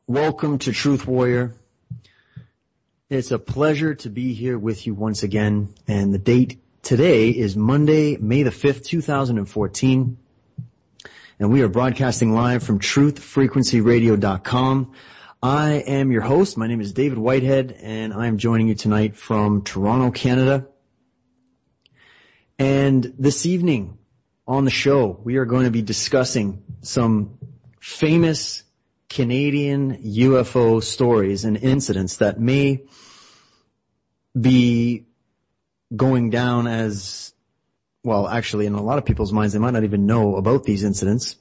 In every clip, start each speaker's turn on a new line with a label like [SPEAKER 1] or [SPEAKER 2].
[SPEAKER 1] Welcome to Truth Warrior. It's a pleasure to be here with you once again, and the date today is Monday, May the 5th, 2014, and we are broadcasting live from truthfrequencyradio.com. I am your host. My name is David Whitehead, and I am joining you tonight from Toronto, Canada. And this evening on the show, we are going to be discussing some famous Canadian UFO stories and incidents that may be going down as, well, actually in a lot of people's minds, they might not even know about these incidents.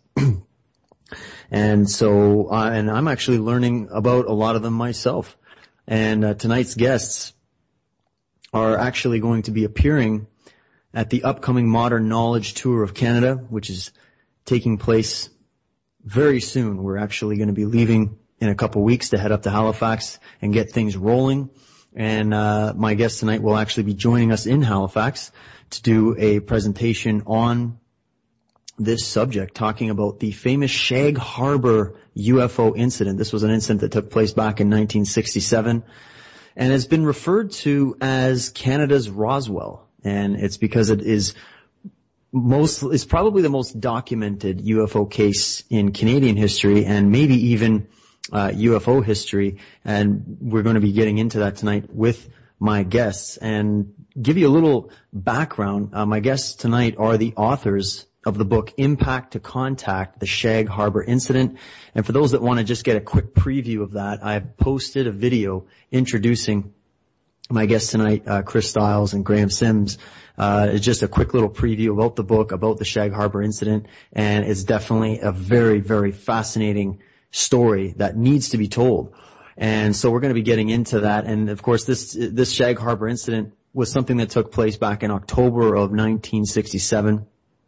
[SPEAKER 1] And so, and I'm actually learning about a lot of them myself. And tonight's guests are actually going to be appearing at the upcoming Modern Knowledge Tour of Canada, which is taking place very soon. We're actually going to be leaving in a couple weeks to head up to Halifax and get things rolling. And my guest tonight will actually be joining us in Halifax to do a presentation on this subject, talking about the famous Shag Harbor UFO incident. This was an incident that took place back in 1967 and has been referred to as Canada's Roswell. And it's because it is it's probably the most documented UFO case in Canadian history and maybe even UFO history. And we're going to be getting into that tonight with my guests and give you a little background. My guests tonight are the authors of the book Impact to Contact, the Shag Harbor Incident. And for those that want to just get a quick preview of that, I've posted a video introducing my guests tonight, Chris Stiles and Graham Sims. It's just a quick little preview about the book, about the Shag Harbor incident, and it's definitely a very, very fascinating story that needs to be told. And so we're going to be getting into that. And of course, this Shag Harbor incident was something that took place back in October of 1967.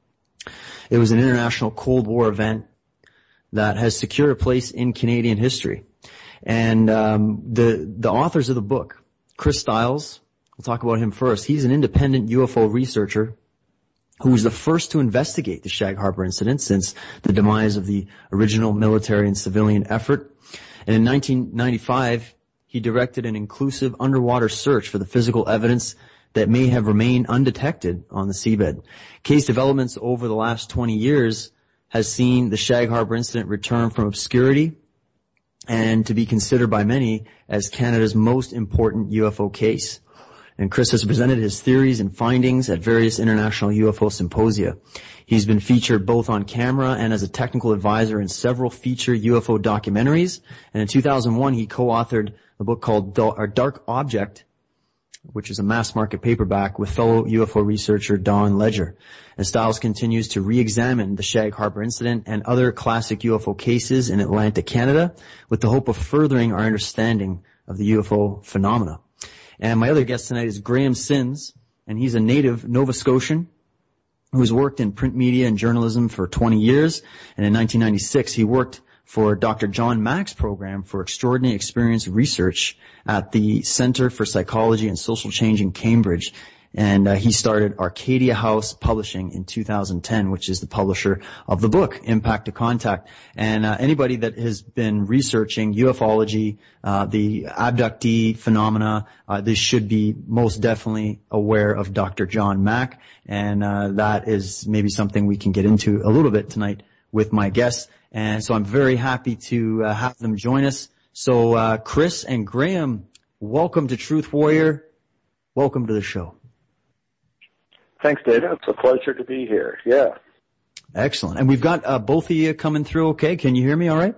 [SPEAKER 1] It was an international Cold War event that has secured a place in Canadian history. And the authors of the book, Chris Stiles, we'll talk about him first. He's an independent UFO researcher who was the first to investigate the Shag Harbor incident since the demise of the original military and civilian effort. And in 1995, he directed an inclusive underwater search for the physical evidence that may have remained undetected on the seabed. Case developments over the last 20 years has seen the Shag Harbor incident return from obscurity and to be considered by many as Canada's most important UFO case. And Chris has presented his theories and findings at various international UFO symposia. He's been featured both on camera and as a technical advisor in several feature UFO documentaries. And in 2001, he co-authored a book called Dark Object, which is a mass market paperback, with fellow UFO researcher Don Ledger. And Stiles continues to re-examine the Shag Harbor incident and other classic UFO cases in Atlantic Canada with the hope of furthering our understanding of the UFO phenomena. And my other guest tonight is Graham Sims, and he's a native Nova Scotian who's worked in print media and journalism for 20 years. And in 1996, he worked for Dr. John Mack's program for extraordinary experience research at the Center for Psychology and Social Change in Cambridge. And he started Arcadia House Publishing in 2010, which is the publisher of the book, Impact to Contact. And anybody that has been researching ufology, the abductee phenomena, this should be most definitely aware of Dr. John Mack. And that is maybe something we can get into a little bit tonight with my guests. And so I'm very happy to have them join us. So Chris and Graham, welcome to Truth Warrior. Welcome to the show.
[SPEAKER 2] Thanks, David. It's a pleasure to be here. Yeah.
[SPEAKER 1] Excellent. And we've got both of you coming through okay. Can you hear me all right?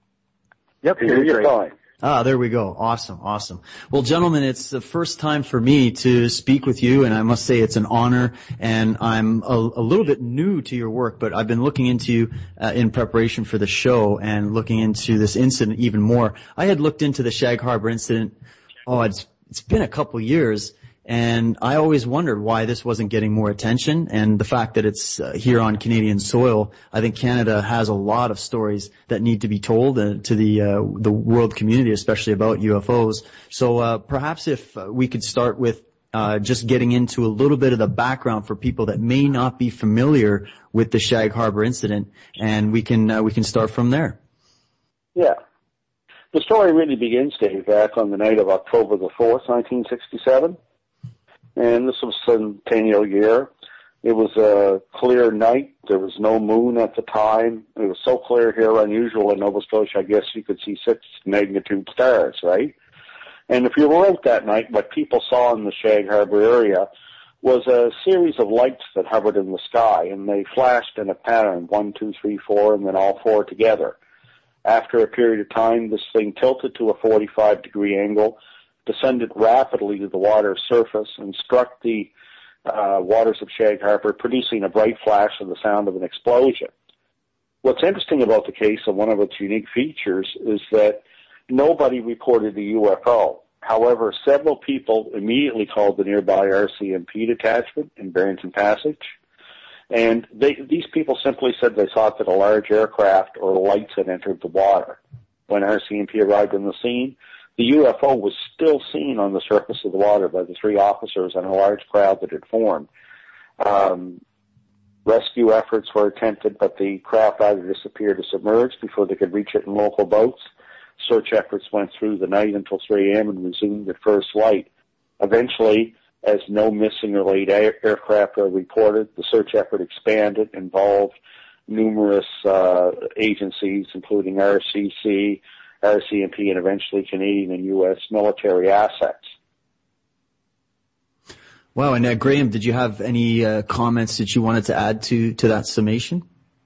[SPEAKER 2] Yep, hear you fine.
[SPEAKER 1] There we go. Awesome. Well, gentlemen, it's the first time for me to speak with you, and I must say it's an honor, and I'm a little bit new to your work, but I've been looking into you in preparation for the show and looking into this incident even more. I had looked into the Shag Harbor incident, it's been a couple years, and I always wondered why this wasn't getting more attention, and the fact that it's here on Canadian soil. I think Canada has a lot of stories that need to be told to the world community, especially about UFOs. So perhaps if we could start with just getting into a little bit of the background for people that may not be familiar with the Shag Harbor incident, and we can start from there.
[SPEAKER 2] Yeah. The story really begins, Dave, back on the night of October the 4th, 1967. And this was centennial year. It was a clear night. There was no moon at the time. It was so clear here, unusual in Nova Scotia, I guess you could see 6 magnitude stars, right? And if you were out that night, what people saw in the Shag Harbor area was a series of lights that hovered in the sky, and they flashed in a pattern, 1, 2, 3, 4, and then all 4 together. After a period of time, this thing tilted to a 45-degree angle, descended rapidly to the water's surface, and struck the waters of Shag Harbor, producing a bright flash and the sound of an explosion. What's interesting about the case, and one of its unique features, is that nobody reported a UFO. However, several people immediately called the nearby RCMP detachment in Barrington Passage, and these people simply said they thought that a large aircraft or lights had entered the water. When RCMP arrived on the scene, the UFO was still seen on the surface of the water by the 3 officers and a large crowd that had formed. Rescue efforts were attempted, but the craft either disappeared or submerged before they could reach it in local boats. Search efforts went through the night until 3 a.m. and resumed at first light. Eventually, as no missing or late aircraft are reported, the search effort expanded, involved numerous agencies, including RCC, RCMP, and eventually Canadian and U.S. military assets.
[SPEAKER 1] Wow, and Graham, did you have any comments that you wanted to add to that summation?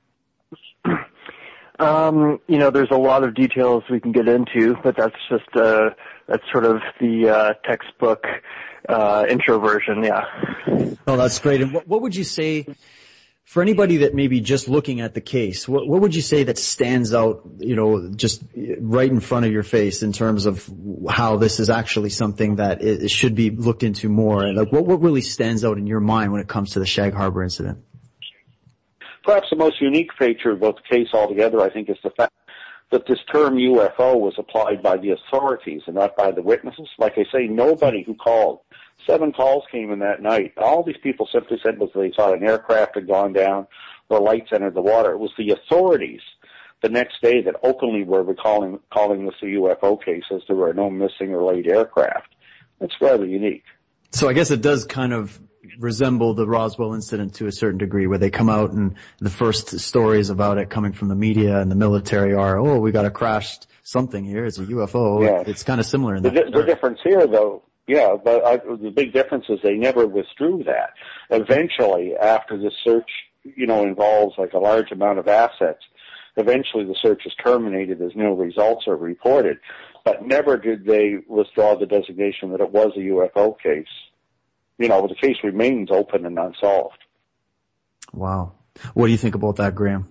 [SPEAKER 3] There's a lot of details we can get into, but that's just that's sort of the textbook intro version, yeah.
[SPEAKER 1] Oh, that's great. And what would you say, for anybody that may be just looking at the case, what would you say that stands out, just right in front of your face in terms of how this is actually something that it should be looked into more? And like, what really stands out in your mind when it comes to the Shag Harbor incident?
[SPEAKER 2] Perhaps the most unique feature about the case altogether, I think, is the fact that this term UFO was applied by the authorities and not by the witnesses. Like I say, nobody who called. 7 calls came in that night. All these people simply said was they thought an aircraft had gone down or lights entered the water. It was the authorities the next day that openly were calling this a UFO case, as there were no missing or late aircraft. That's rather unique.
[SPEAKER 1] So I guess it does kind of resemble the Roswell incident to a certain degree, where they come out and the first stories about it coming from the media and the military are, oh, we got a crashed something here. It's a UFO. Yeah. It's kind of similar in that.
[SPEAKER 2] The difference here, though, yeah, but the big difference is they never withdrew that. Eventually, after the search, involves like a large amount of assets, eventually the search is terminated as no results are reported. But never did they withdraw the designation that it was a UFO case. The case remains open and unsolved.
[SPEAKER 1] Wow. What do you think about that, Graham?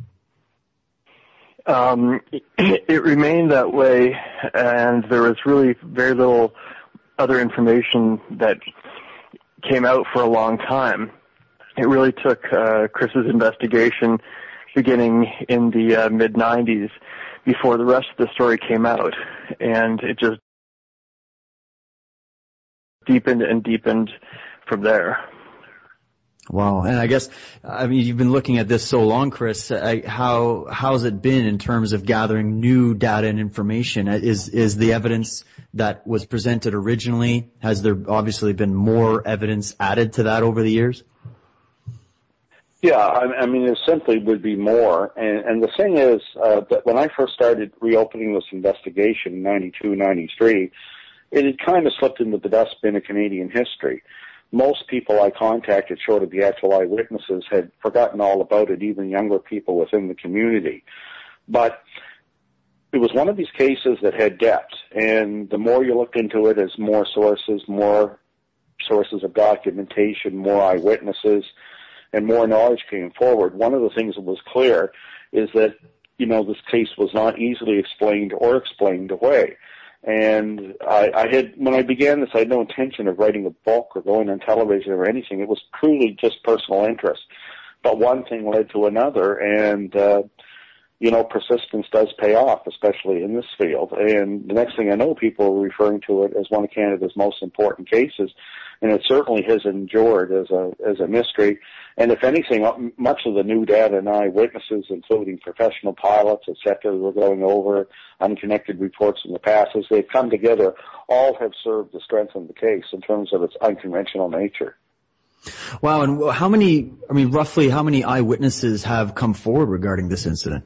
[SPEAKER 3] It remained that way, and there was really very little other information that came out for a long time. It really took Chris's investigation beginning in the mid-90s before the rest of the story came out, and it just deepened and deepened from there.
[SPEAKER 1] Wow. And I guess, you've been looking at this so long, Chris. How's it been in terms of gathering new data and information? Is the evidence that was presented originally, has there obviously been more evidence added to that over the years?
[SPEAKER 2] Yeah, there simply would be more. And the thing is that when I first started reopening this investigation in 92, 93, it had kind of slipped into the dustbin of Canadian history. Most people I contacted, short of the actual eyewitnesses, had forgotten all about it, even younger people within the community. But it was one of these cases that had depth, and the more you looked into it, as more sources of documentation, more eyewitnesses, and more knowledge came forward. One of the things that was clear is that, this case was not easily explained or explained away. And when I began this, I had no intention of writing a book or going on television or anything. It was truly just personal interest. But one thing led to another, and, persistence does pay off, especially in this field. And the next thing I know, people are referring to it as one of Canada's most important cases. and it certainly has endured as a mystery. And if anything, much of the new data and eyewitnesses, including professional pilots, et cetera, who were going over unconnected reports in the past, as they've come together, all have served to strengthen the case in terms of its unconventional nature.
[SPEAKER 1] Wow, and roughly how many eyewitnesses have come forward regarding this incident?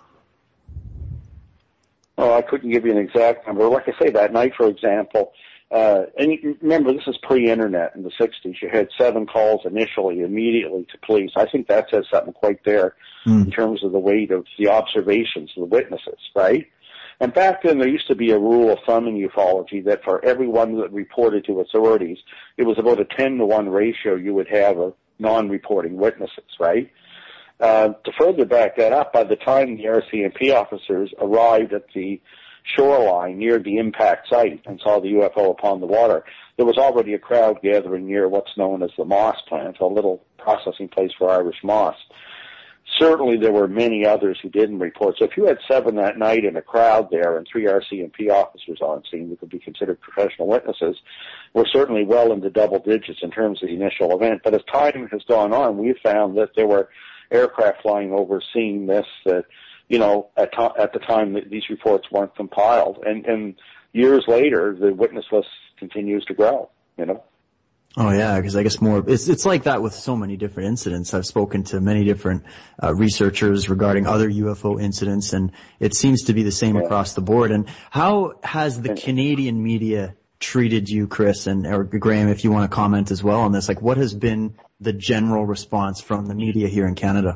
[SPEAKER 2] Oh, I couldn't give you an exact number. Like I say, that night, for example, and remember, this is pre-internet in the 60s. You had 7 calls initially, immediately to police. I think that says something quite there in terms of the weight of the observations of the witnesses, right? And back then, there used to be a rule of thumb in ufology that for everyone that reported to authorities, it was about a 10-to-1 ratio you would have of non-reporting witnesses, right? To further back that up, by the time the RCMP officers arrived at the shoreline near the impact site and saw the UFO upon the water, there was already a crowd gathering near what's known as the moss plant, a little processing place for Irish moss. Certainly there were many others who didn't report. So if you had 7 that night in a crowd there and 3 RCMP officers on scene who could be considered professional witnesses, we're certainly well into double digits in terms of the initial event. But as time has gone on, we've found that there were aircraft flying over seeing this that, at the time that these reports weren't compiled. And years later, the witness list continues to grow,
[SPEAKER 1] Oh yeah, because I guess it's like that with so many different incidents. I've spoken to many different researchers regarding other UFO incidents, and it seems to be the same across the board. And how has the Canadian media treated you, Chris, or Graham, if you want to comment as well on this? Like, what has been the general response from the media here in Canada?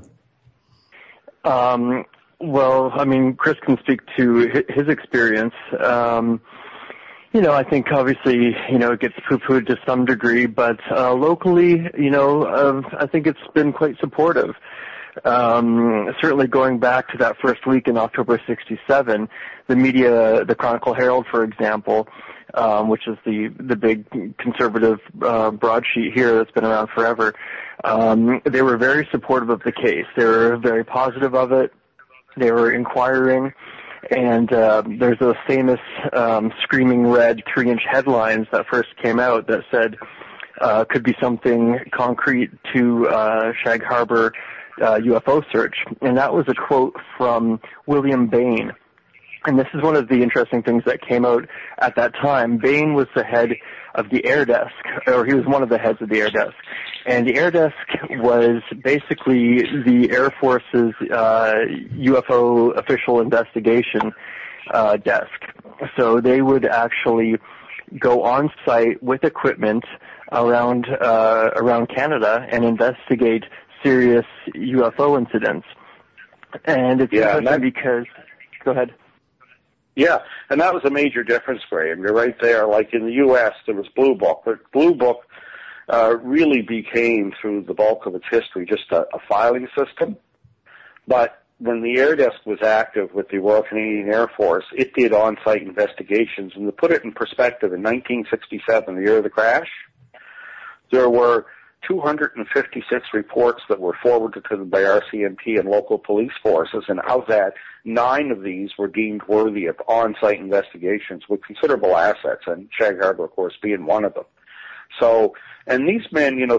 [SPEAKER 3] Well, Chris can speak to his experience. I think obviously, it gets poo-pooed to some degree, but locally, I think it's been quite supportive. Certainly going back to that first week in October 67, the media, the Chronicle Herald, for example, which is the big conservative broadsheet here that's been around forever, they were very supportive of the case. They were very positive of it. They were inquiring. And there's those famous screaming red 3-inch headlines that first came out that said could be something concrete to Shag Harbor UFO search. And that was a quote from William Bain. And this is one of the interesting things that came out at that time. Bain was the head of the air desk, or he was one of the heads of the air desk. And the air desk was basically the Air Force's UFO official investigation desk. So they would actually go on site with equipment around Canada and investigate serious UFO incidents. And it's interesting because, go ahead.
[SPEAKER 2] Yeah, and that was a major difference, Graham. You're right there. Like in the U.S., there was Blue Book, but Blue Book really became, through the bulk of its history, just a filing system. But when the air desk was active with the Royal Canadian Air Force, it did on-site investigations. And to put it in perspective, in 1967, the year of the crash, there were 256 reports that were forwarded to them by RCMP and local police forces, and of that, 9 of these were deemed worthy of on-site investigations with considerable assets, and Shag Harbor, of course, being one of them. So, and these men, made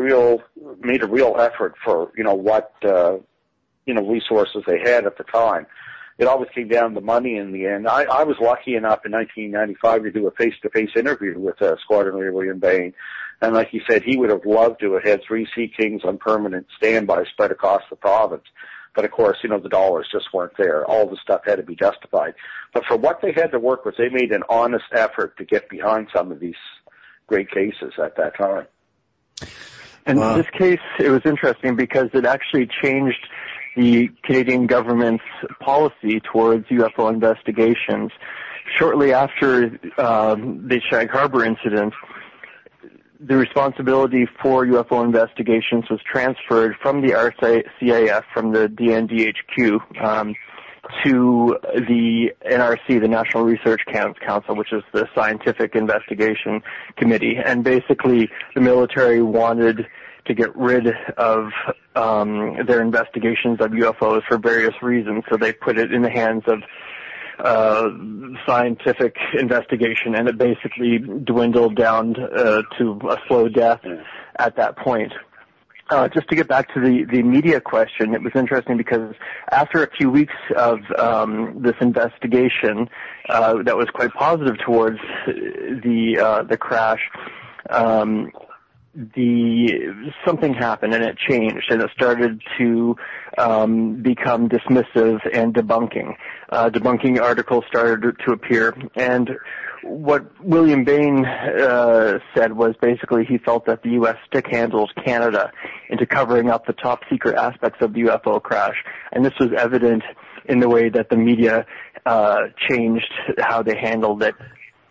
[SPEAKER 2] a real effort for, what, resources they had at the time. It always came down to money in the end. I was lucky enough in 1995 to do a face-to-face interview with Squadron Leader William Bain. And like he said, he would have loved to have had 3 Sea Kings on permanent standby spread across the province. But of course, the dollars just weren't there. All the stuff had to be justified. But for what they had to work with, they made an honest effort to get behind some of these great cases at that time.
[SPEAKER 3] And in this case, it was interesting because it actually changed the Canadian government's policy towards UFO investigations. Shortly after the Shag Harbor incident, the responsibility for UFO investigations was transferred from the RCIF, from the DNDHQ, to the NRC, the National Research Council, which is the Scientific Investigation Committee. And basically, the military wanted to get rid of their investigations of UFOs for various reasons, so they put it in the hands of scientific investigation, and it basically dwindled down to a slow death at that point. Just to get back to the media question, it was interesting because after a few weeks of this investigation that was quite positive towards the crash, something happened and it changed, and it started to become dismissive and debunking. Debunking articles started to appear, and what William Bain said was basically he felt that the U.S. stick-handled Canada into covering up the top-secret aspects of the UFO crash, and this was evident in the way that the media changed how they handled it.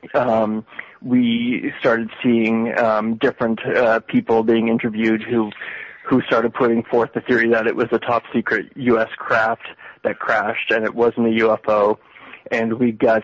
[SPEAKER 3] We started seeing different people being interviewed who started putting forth the theory that it was a top-secret U.S. craft that crashed and it wasn't a UFO, and we got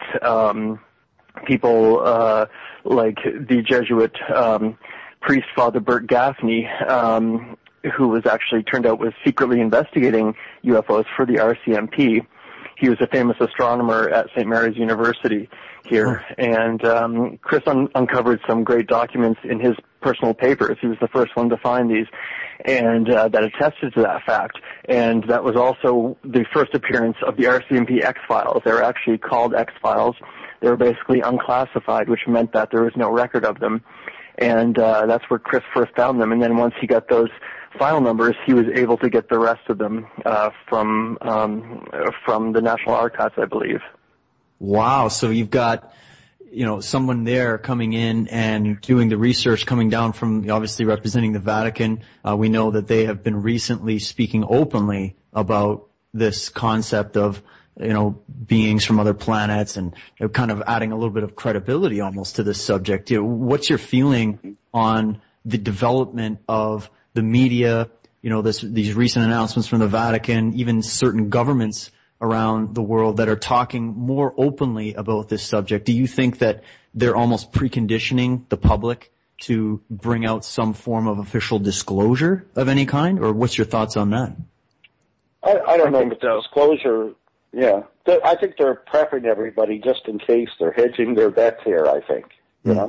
[SPEAKER 3] people like the Jesuit priest Father Bert Gaffney, who was actually turned out was secretly investigating UFOs for the RCMP. He was a famous astronomer at St. Mary's University here, and Chris uncovered some great documents in his personal papers. He was the first one to find these, and that attested to that fact. And that was also the first appearance of the RCMP X-Files. They were actually called X-Files. They were basically unclassified, which meant that there was no record of them. And that's where Chris first found them. And then once he got those file numbers, he was able to get the rest of them from the National Archives, I believe.
[SPEAKER 1] Wow. So you've got, someone there coming in and doing the research, coming down from obviously representing the Vatican. We know that they have been recently speaking openly about this concept of, beings from other planets, and kind of adding a little bit of credibility almost to this subject. What's your feeling on the development of the media, these recent announcements from the Vatican, even certain governments around the world that are talking more openly about this subject? Do you think that they're almost preconditioning the public to bring out some form of official disclosure of any kind, or what's your thoughts on that?
[SPEAKER 2] I don't know, but the disclosure, yeah. I think they're prepping everybody just in case. They're hedging their bets here, I think,
[SPEAKER 1] Yeah.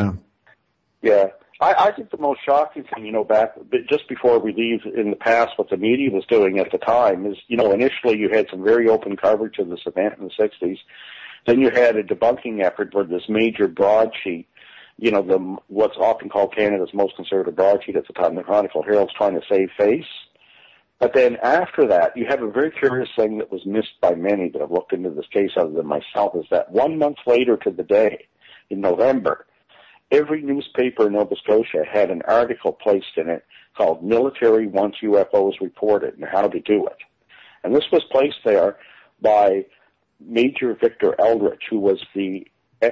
[SPEAKER 2] Yeah. I think the most shocking thing, back just before we leave in the past, what the media was doing at the time is, initially you had some very open coverage of this event in the 60s. Then you had a debunking effort where this major broadsheet, what's often called Canada's most conservative broadsheet at the time, the Chronicle Herald's trying to save face. But then after that, you have a very curious thing that was missed by many that have looked into this case other than myself, is that 1 month later to the day, in November, every newspaper in Nova Scotia had an article placed in it called Military Wants UFOs Reported and How to Do It. And this was placed there by Major Victor Eldridge, who was the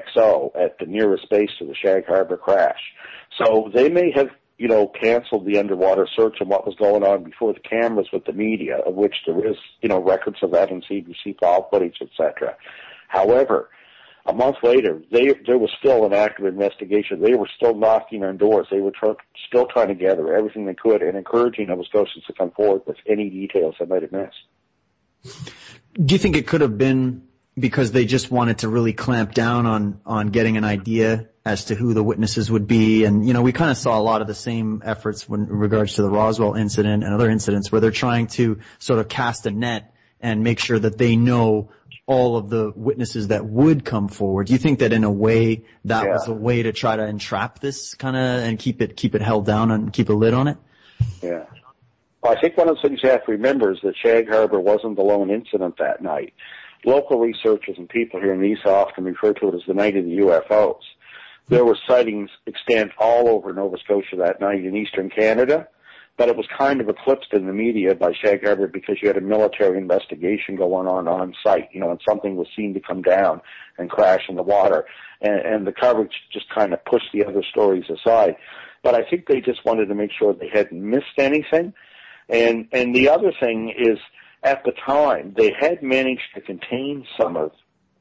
[SPEAKER 2] XO at the nearest base to the Shag Harbor crash. So they may have, canceled the underwater search and what was going on before the cameras with the media, of which there is, records of that in CBC file footage, etc. However, a month later, there was still an active investigation. They were still knocking on doors. They were still trying to gather everything they could and encouraging Nova Scotians to come forward with any details they might have missed.
[SPEAKER 1] Do you think it could have been because they just wanted to really clamp down on getting an idea as to who the witnesses would be? And, we kind of saw a lot of the same efforts in regards to the Roswell incident and other incidents where they're trying to sort of cast a net and make sure that they know all of the witnesses that would come forward. Do you think that in a way that was a way to try to entrap this kind of and keep it held down and keep a lid on it?
[SPEAKER 2] Yeah. Well, I think one of the things you have to remember is that Shag Harbor wasn't the lone incident that night. Local researchers and people here in the East often refer to it as the night of the UFOs. There were sightings extant all over Nova Scotia that night in eastern Canada, but it was kind of eclipsed in the media by Shag Harbor because you had a military investigation going on site, and something was seen to come down and crash in the water, and the coverage just kind of pushed the other stories aside. But I think they just wanted to make sure they hadn't missed anything. And the other thing is, at the time, they had managed to contain some of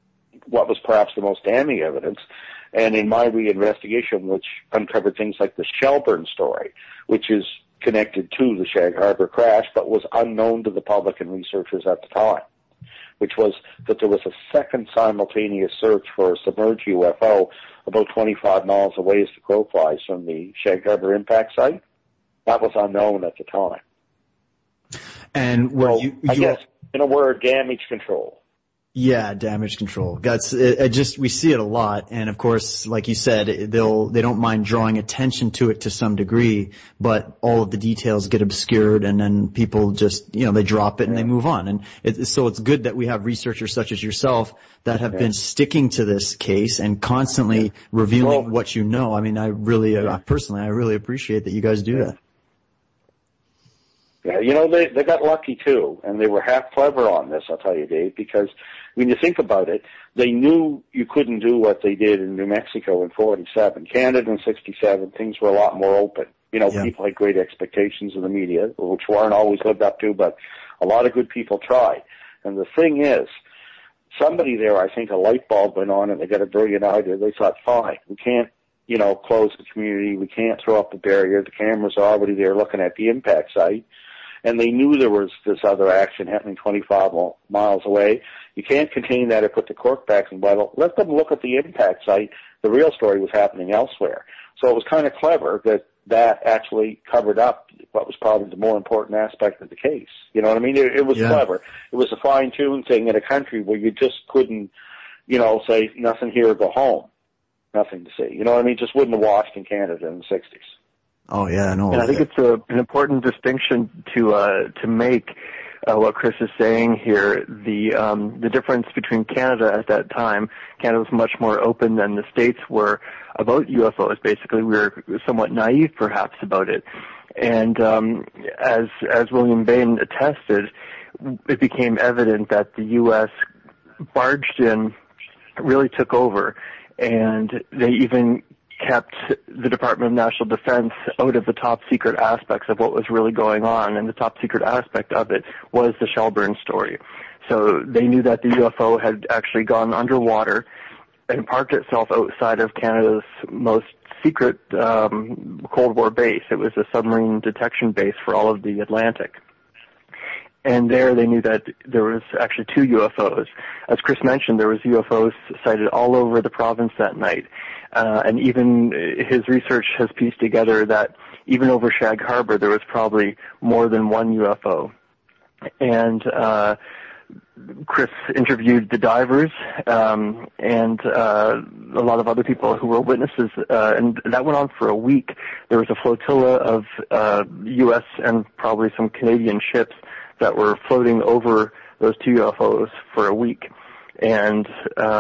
[SPEAKER 2] what was perhaps the most damning evidence. And in my reinvestigation, which uncovered things like the Shelburne story, which is connected to the Shag Harbor crash, but was unknown to the public and researchers at the time. which was that there was a second simultaneous search for a submerged UFO about 25 miles away as the crow flies from the Shag Harbor impact site. That was unknown at the time.
[SPEAKER 1] And were
[SPEAKER 2] I guess, in a word, damage control.
[SPEAKER 1] Yeah, damage control. We see it a lot. And of course, like you said, they don't mind drawing attention to it to some degree, but all of the details get obscured and then people just, they drop it and they move on. And so it's good that we have researchers such as yourself that have been sticking to this case and constantly revealing what you know. I mean, I really appreciate that you guys do that.
[SPEAKER 2] Yeah, they got lucky too, and they were half clever on this, I'll tell you, Dave, because when you think about it, they knew you couldn't do what they did in New Mexico in 47. Canada in 67, things were a lot more open. People had great expectations of the media, which weren't always lived up to, but a lot of good people tried. And the thing is, somebody there, I think a light bulb went on and they got a brilliant idea. They thought, fine, we can't, close the community. We can't throw up a barrier. The cameras are already there looking at the impact site. And they knew there was this other action happening 25 miles away. You can't contain that or put the cork back in the bottle. Let them look at the impact site. The real story was happening elsewhere. So it was kind of clever that actually covered up what was probably the more important aspect of the case. You know what I mean? It was clever. It was a fine-tuned thing in a country where you just couldn't, say nothing here or go home. Nothing to see. You know what I mean? Just wouldn't have washed in Canada in the 60s.
[SPEAKER 1] Oh yeah, no.
[SPEAKER 3] And I think it's an important distinction to make what Chris is saying here. The difference between Canada at that time, Canada was much more open than the States were about UFOs. Basically, we were somewhat naive, perhaps, about it. And as William Bain attested, it became evident that the U.S. barged in, really took over, and they even kept the Department of National Defense out of the top secret aspects of what was really going on, and the top secret aspect of it was the Shelburne story. So they knew that the UFO had actually gone underwater and parked itself outside of Canada's most secret Cold War base. It was a submarine detection base for all of the Atlantic. And there they knew that there was actually two UFOs. As Chris mentioned, there was UFOs sighted all over the province that night. And even his research has pieced together that even over Shag Harbor, there was probably more than one UFO. And Chris interviewed the divers and a lot of other people who were witnesses, and that went on for a week. There was a flotilla of U.S. and probably some Canadian ships that were floating over those two UFOs for a week. And,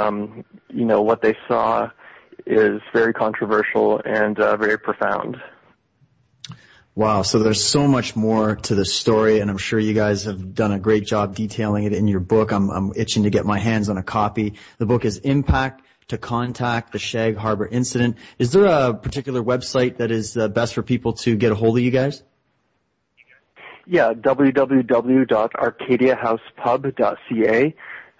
[SPEAKER 3] what they saw is very controversial and very profound.
[SPEAKER 1] Wow, so there's so much more to the story, and I'm sure you guys have done a great job detailing it in your book. I'm itching to get my hands on a copy. The book is Impact to Contact, the Shag Harbor Incident. Is there a particular website that is best for people to get a hold of you guys?
[SPEAKER 3] Yeah, www.arcadiahousepub.ca.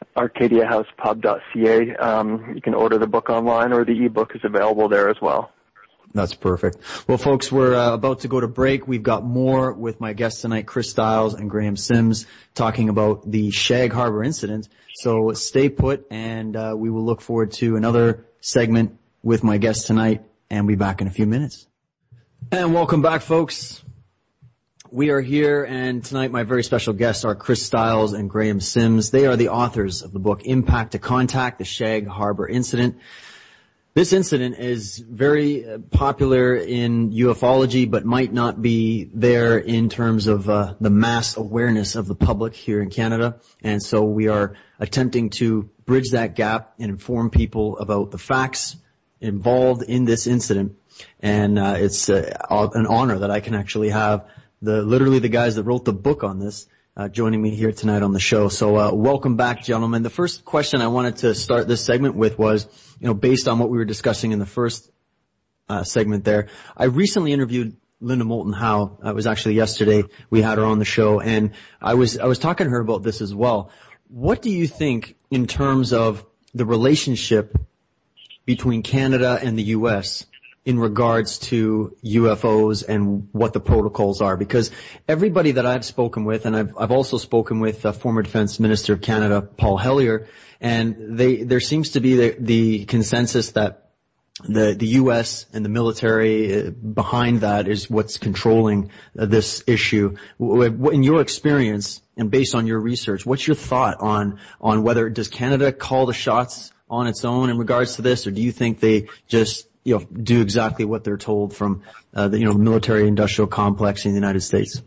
[SPEAKER 3] arcadiahousepub.ca. You can order the book online, or the ebook is available there as well.
[SPEAKER 1] That's perfect. Well, folks, we're about to go to break. We've got more with my guests tonight, Chris Stiles and Graham Sims, talking about the Shag Harbor incident. So stay put, and we will look forward to another segment with my guests tonight, and we'll be back in a few minutes. And welcome back, folks. We are here, and tonight my very special guests are Chris Stiles and Graham Sims. They are the authors of the book Impact to Contact, the Shag Harbor Incident. This incident is very popular in ufology, but might not be there in terms of the mass awareness of the public here in Canada. And so we are attempting to bridge that gap and inform people about the facts involved in this incident. And it's an honor that I can actually have literally the guys that wrote the book on this joining me here tonight on the show. So welcome back, gentlemen. The first question I wanted to start this segment with was, based on what we were discussing in the first segment there, I recently interviewed Linda Moulton Howe. It was actually yesterday. We had her on the show, and I was talking to her about this as well. What do you think in terms of the relationship between Canada and the U.S. in regards to UFOs and what the protocols are? Because everybody that I've spoken with, and I've also spoken with former Defense Minister of Canada, Paul Hellyer, and there seems to be the consensus that the U.S. and the military behind that is what's controlling this issue. In your experience and based on your research, what's your thought on whether does Canada call the shots on its own in regards to this, or do you think they just do exactly what they're told from the military industrial complex in the United States?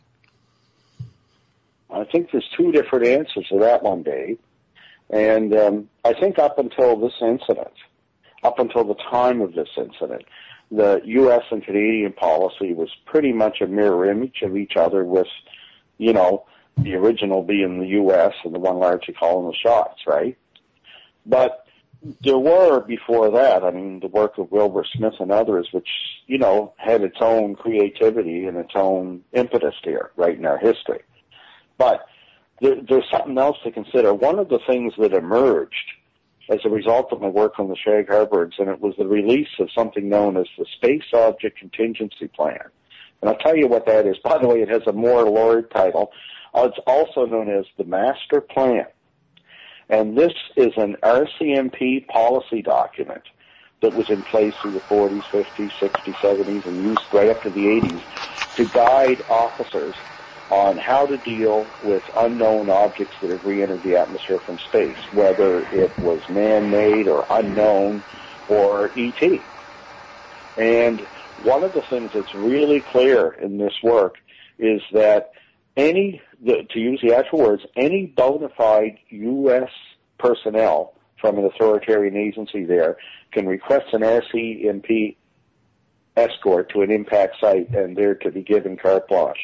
[SPEAKER 2] I think there's two different answers to that one, Dave. And I think up until this incident, up until the time of this incident, the U.S. and Canadian policy was pretty much a mirror image of each other, with, the original being the U.S. and the one largely calling the shots, right? But there were, before that, the work of Wilbur Smith and others, which, had its own creativity and its own impetus here, right in our history. But there's something else to consider. One of the things that emerged as a result of my work on the Shag Harbor incident was the release of something known as the Space Object Contingency Plan. And I'll tell you what that is. By the way, it has a more lurid title. It's also known as the Master Plan. And this is an RCMP policy document that was in place through the 40s, 50s, 60s, 70s, and used right up to the 80s to guide officers on how to deal with unknown objects that have re-entered the atmosphere from space, whether it was man-made or unknown or ET. And one of the things that's really clear in this work is that to use the actual words, any bona fide U.S. personnel from an authoritarian agency there can request an RCMP escort to an impact site, and they're to be given carte blanche.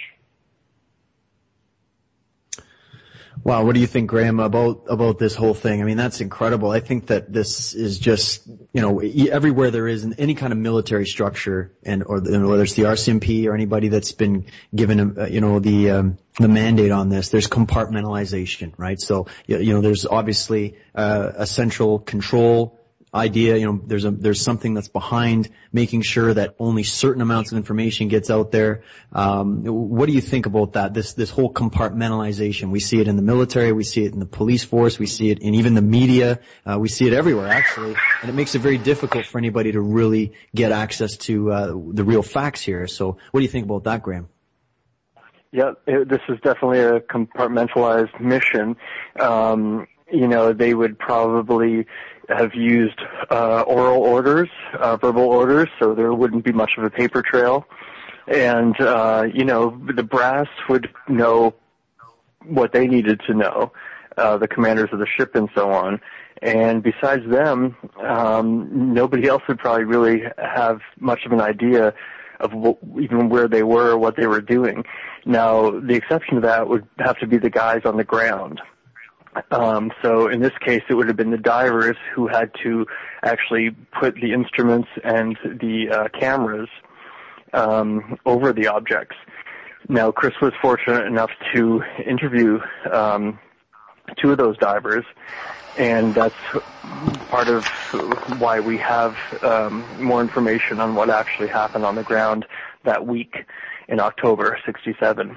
[SPEAKER 1] Wow, what do you think, Graham, about this whole thing? That's incredible. I think that this is just, everywhere there is any kind of military structure, or whether it's the RCMP or anybody that's been given, the mandate on this, there's compartmentalization, right? So, there's obviously a central control idea. There's something that's behind making sure that only certain amounts of information gets out there. What do you think about that? This whole compartmentalization. We see it in the military, we see it in the police force, we see it in even the media, we see it everywhere actually, and it makes it very difficult for anybody to really get access to the real facts here. So what do you think about that, Graham?
[SPEAKER 3] Yeah, this is definitely a compartmentalized mission. They would probably have used oral orders, verbal orders, so there wouldn't be much of a paper trail. And, the brass would know what they needed to know, the commanders of the ship and so on. And besides them, nobody else would probably really have much of an idea of even where they were or what they were doing. Now, the exception to that would have to be the guys on the ground. So in this case, it would have been the divers who had to actually put the instruments and the cameras over the objects. Now, Chris was fortunate enough to interview two of those divers, and that's part of why we have more information on what actually happened on the ground that week in October '67.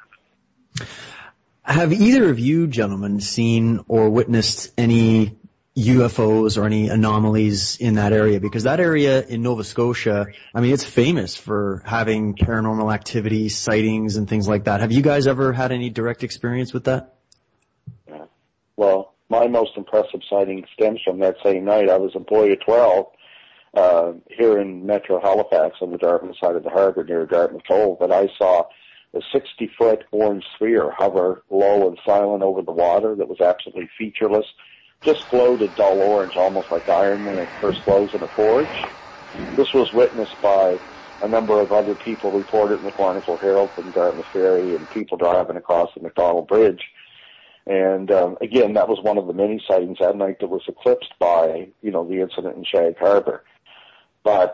[SPEAKER 1] Have either of you gentlemen seen or witnessed any UFOs or any anomalies in that area? Because that area in Nova Scotia, it's famous for having paranormal activity, sightings, and things like that. Have you guys ever had any direct experience with that?
[SPEAKER 2] Well, my most impressive sighting stems from that same night. I was employee of 12 here in Metro Halifax on the Dartmouth side of the harbor near Dartmouth Cove, but I saw a 60-foot orange sphere hover low and silent over the water that was absolutely featureless, just glowed a dull orange, almost like iron when it first glows in a forge. This was witnessed by a number of other people, reported in the Chronicle Herald from Dartmouth Ferry, and people driving across the McDonald Bridge. And again, that was one of the many sightings that night that was eclipsed by, the incident in Shag Harbor. But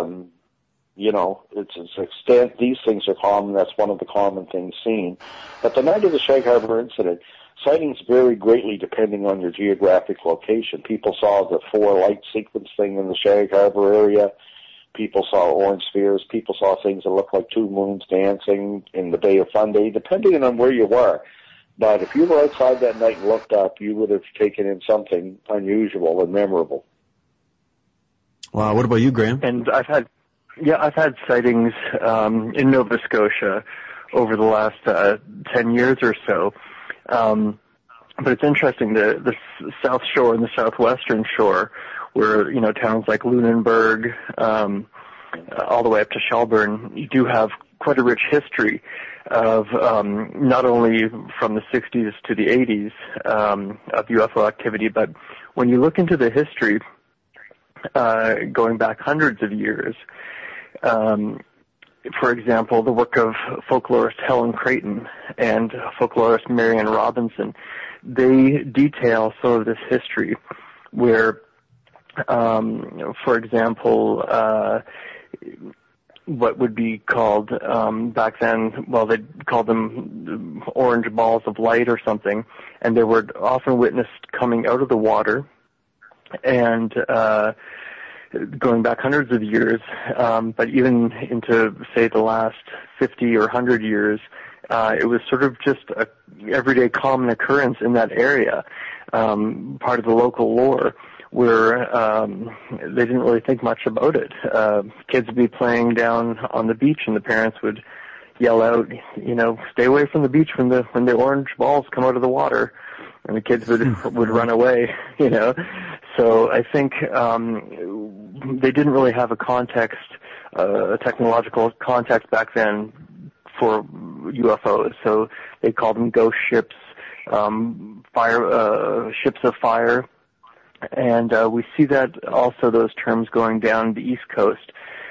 [SPEAKER 2] it's extent, these things are common. That's one of the common things seen. But the night of the Shag Harbor incident, sightings vary greatly depending on your geographic location. People saw the 4 light sequence thing in the Shag Harbor area. People saw orange spheres. People saw things that looked like two moons dancing in the Bay of Fundy, depending on where you were. But if you were outside that night and looked up, you would have taken in something unusual and memorable.
[SPEAKER 1] Wow. What about you, Graham?
[SPEAKER 3] And I've had sightings in Nova Scotia over the last 10 years or so. But it's interesting, the South Shore and the Southwestern Shore, where, you know, towns like Lunenburg, all the way up to Shelburne, you do have quite a rich history of not only from the 60s to the 80s of UFO activity, but when you look into the history going back hundreds of years, for example, the work of folklorist Helen Creighton and folklorist Marianne Robinson, they detail some of this history where, for example, what would be called back then, well, they called them orange balls of light or something, and they were often witnessed coming out of the water and going back hundreds of years, but even into, say, the last 50 or 100 years, it was sort of just a everyday common occurrence in that area, part of the local lore, where they didn't really think much about it. Kids would be playing down on the beach, and the parents would yell out, you know, stay away from the beach when the orange balls come out of the water, and the kids would run away, you know. So I think they didn't really have a context, a technological context back then for UFOs. So they called them ghost ships, ships of fire. And we see that also, those terms going down the East Coast.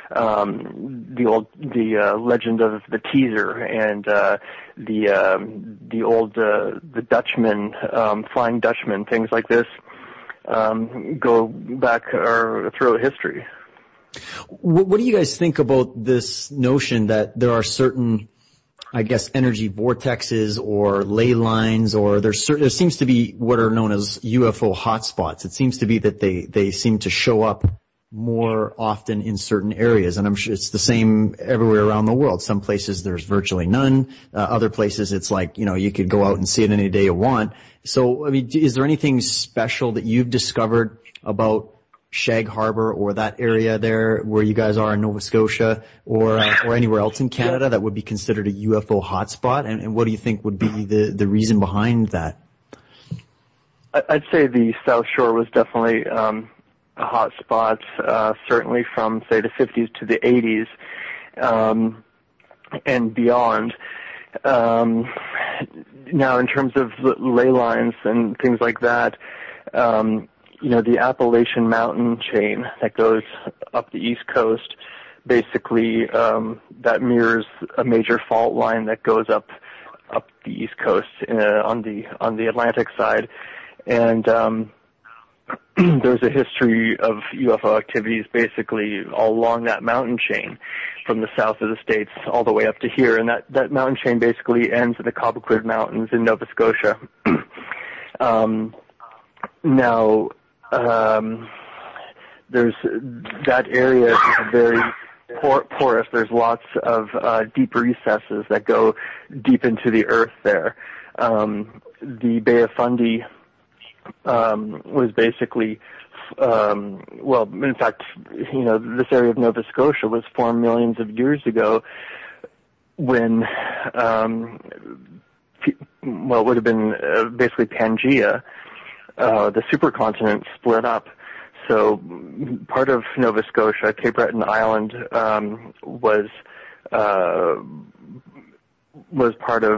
[SPEAKER 3] The legend of the teaser and the old Dutchman, Flying Dutchman, things like this go back or throughout history.
[SPEAKER 1] What do you guys think about this notion that there are certain, I guess, energy vortexes or ley lines, or there seems to be what are known as UFO hotspots? It seems to be that they seem to show up more often in certain areas, and I'm sure it's the same everywhere around the world. Some places there's virtually none. Other places it's like, you know, you could go out and see it any day you want. So, I mean, is there anything special that you've discovered about Shag Harbor or that area there where you guys are in Nova Scotia or anywhere else in Canada that would be considered a UFO hotspot? And what do you think would be the reason behind that?
[SPEAKER 3] I'd say the South Shore was definitely a hotspot, certainly from, say, the 50s to the 80s and beyond. Now, in terms of ley lines and things like that, you know, the Appalachian Mountain chain that goes up the East Coast, basically, that mirrors a major fault line that goes up the East Coast on the Atlantic side, and there's a history of UFO activities basically all along that mountain chain, from the south of the states all the way up to here, and that mountain chain basically ends in the Cobequid Mountains in Nova Scotia. Now, there's that area is very porous. There's lots of deep recesses that go deep into the earth there. The Bay of Fundy was basically, well, in fact, you know, this area of Nova Scotia was formed millions of years ago when, well, it would have been basically Pangea. The supercontinent split up. So part of Nova Scotia, Cape Breton Island, was part of,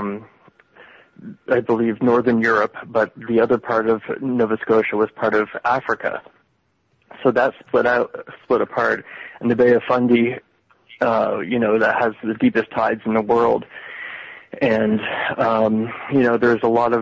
[SPEAKER 3] I believe, Northern Europe, but the other part of Nova Scotia was part of Africa. So that split apart, and the Bay of Fundy, you know, that has the deepest tides in the world. And you know, there's a lot of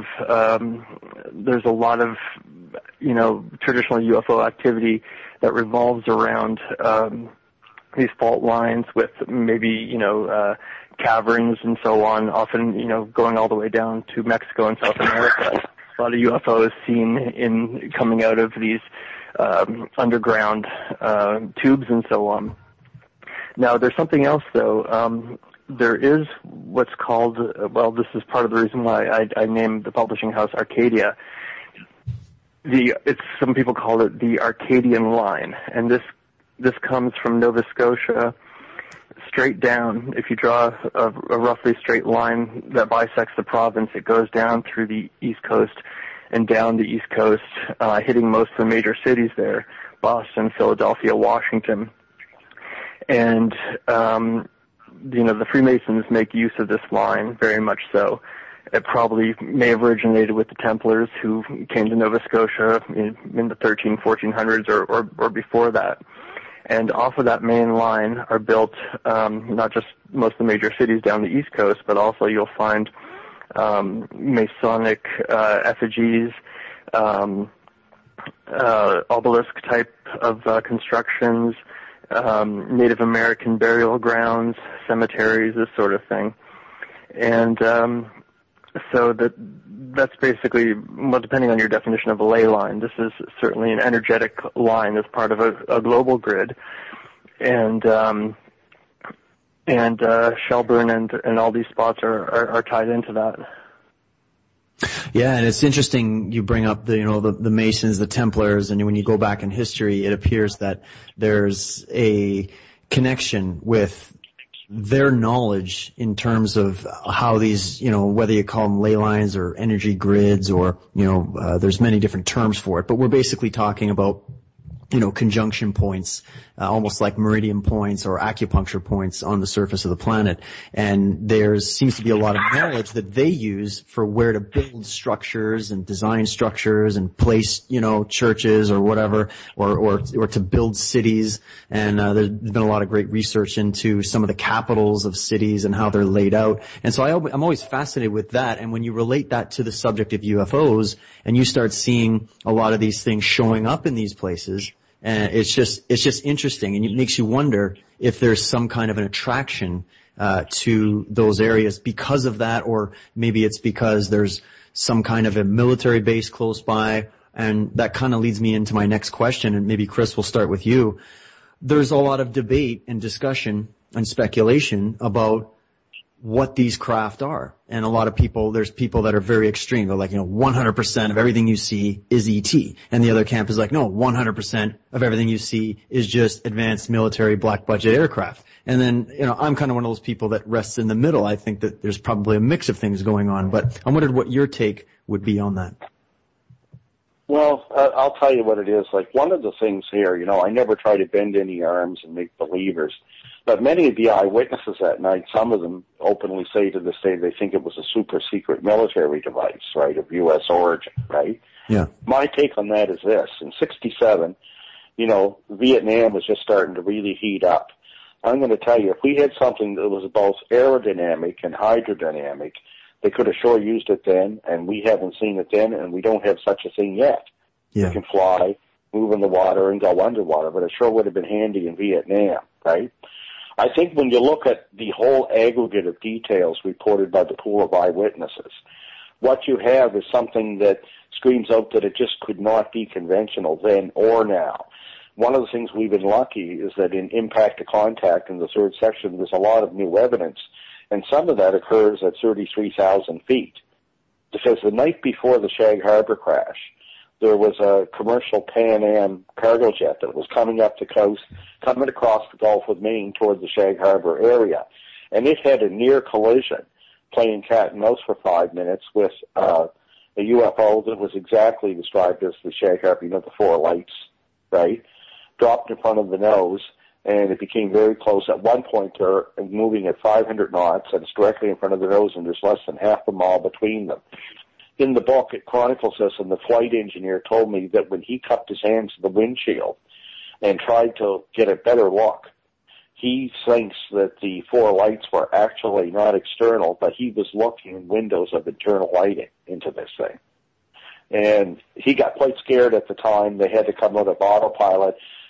[SPEAKER 3] you know, traditional UFO activity that revolves around these fault lines with maybe, you know, caverns and so on, often, you know, going all the way down to Mexico and South America. a lot of UFOs seen coming out of these underground tubes and so on. Now, there's something else, though. There is what's called, this is part of the reason why I named the publishing house Arcadia. Some people call it the Arcadian line, and this comes from Nova Scotia straight down. If you draw a roughly straight line that bisects the province, it goes down through the East Coast and down the East Coast, hitting most of the major cities there, Boston, Philadelphia, Washington. And the Freemasons make use of this line, very much so. It probably may have originated with the Templars who came to Nova Scotia in the 1400s or before that. And off of that main line are built not just most of the major cities down the East Coast, but also you'll find Masonic effigies, obelisk type of constructions, Native American burial grounds, cemeteries, this sort of thing. And so that's basically, depending on your definition of a ley line, this is certainly an energetic line as part of a global grid. And Shelburne and all these spots are tied into that.
[SPEAKER 1] Yeah, and it's interesting you bring up the Masons, the Templars, and when you go back in history, it appears that there's a connection with their knowledge in terms of how these, whether you call them ley lines or energy grids or, there's many different terms for it, but we're basically talking about conjunction points, almost like meridian points or acupuncture points on the surface of the planet. And there seems to be a lot of knowledge that they use for where to build structures and design structures and place, churches or whatever, or to build cities. And there's been a lot of great research into some of the capitals of cities and how they're laid out. And so I'm always fascinated with that. And when you relate that to the subject of UFOs and you start seeing a lot of these things showing up in these places, and it's just interesting, and it makes you wonder if there's some kind of an attraction to those areas because of that, or maybe it's because there's some kind of a military base close by. And that kind of leads me into my next question, and maybe Chris, we'll start with you. There's a lot of debate and discussion and speculation about what these craft are. And a lot of there's people that are very extreme. They're like, 100% of everything you see is ET. And the other camp is like, no, 100% of everything you see is just advanced military black budget aircraft. And then, I'm kind of one of those people that rests in the middle. I think that there's probably a mix of things going on, but I wondered what your take would be on that.
[SPEAKER 2] Well, I'll tell you what it is. Like, one of the things here, I never try to bend any arms and make believers. But many of the eyewitnesses that night, some of them openly say to this day they think it was a super secret military device, right, of U.S. origin, right?
[SPEAKER 1] Yeah.
[SPEAKER 2] My take on that is this. In 1967, Vietnam was just starting to really heat up. I'm going to tell you, if we had something that was both aerodynamic and hydrodynamic, they could have sure used it then, and we haven't seen it then, and we don't have such a thing yet.
[SPEAKER 1] Yeah.
[SPEAKER 2] It can fly, move in the water, and go underwater, but it sure would have been handy in Vietnam, right? I think when you look at the whole aggregate of details reported by the pool of eyewitnesses, what you have is something that screams out that it just could not be conventional then or now. One of the things we've been lucky is that in Impact to Contact in the third section, there's a lot of new evidence, and some of that occurs at 33,000 feet. Because the night before the Shag Harbor crash, there was a commercial Pan Am cargo jet that was coming up the coast, coming across the Gulf of Maine toward the Shag Harbor area. And it had a near collision, playing cat and mouse for 5 minutes with a UFO that was exactly described as the Shag Harbor, the four lights, right? Dropped in front of the nose, and it became very close. At one point, they're moving at 500 knots, and it's directly in front of the nose, and there's less than half a mile between them. In the book, it chronicles this, and the flight engineer told me that when he cupped his hands to the windshield and tried to get a better look, he thinks that the four lights were actually not external, but he was looking in windows of internal lighting into this thing. And he got quite scared at the time. They had to come out of autopilot.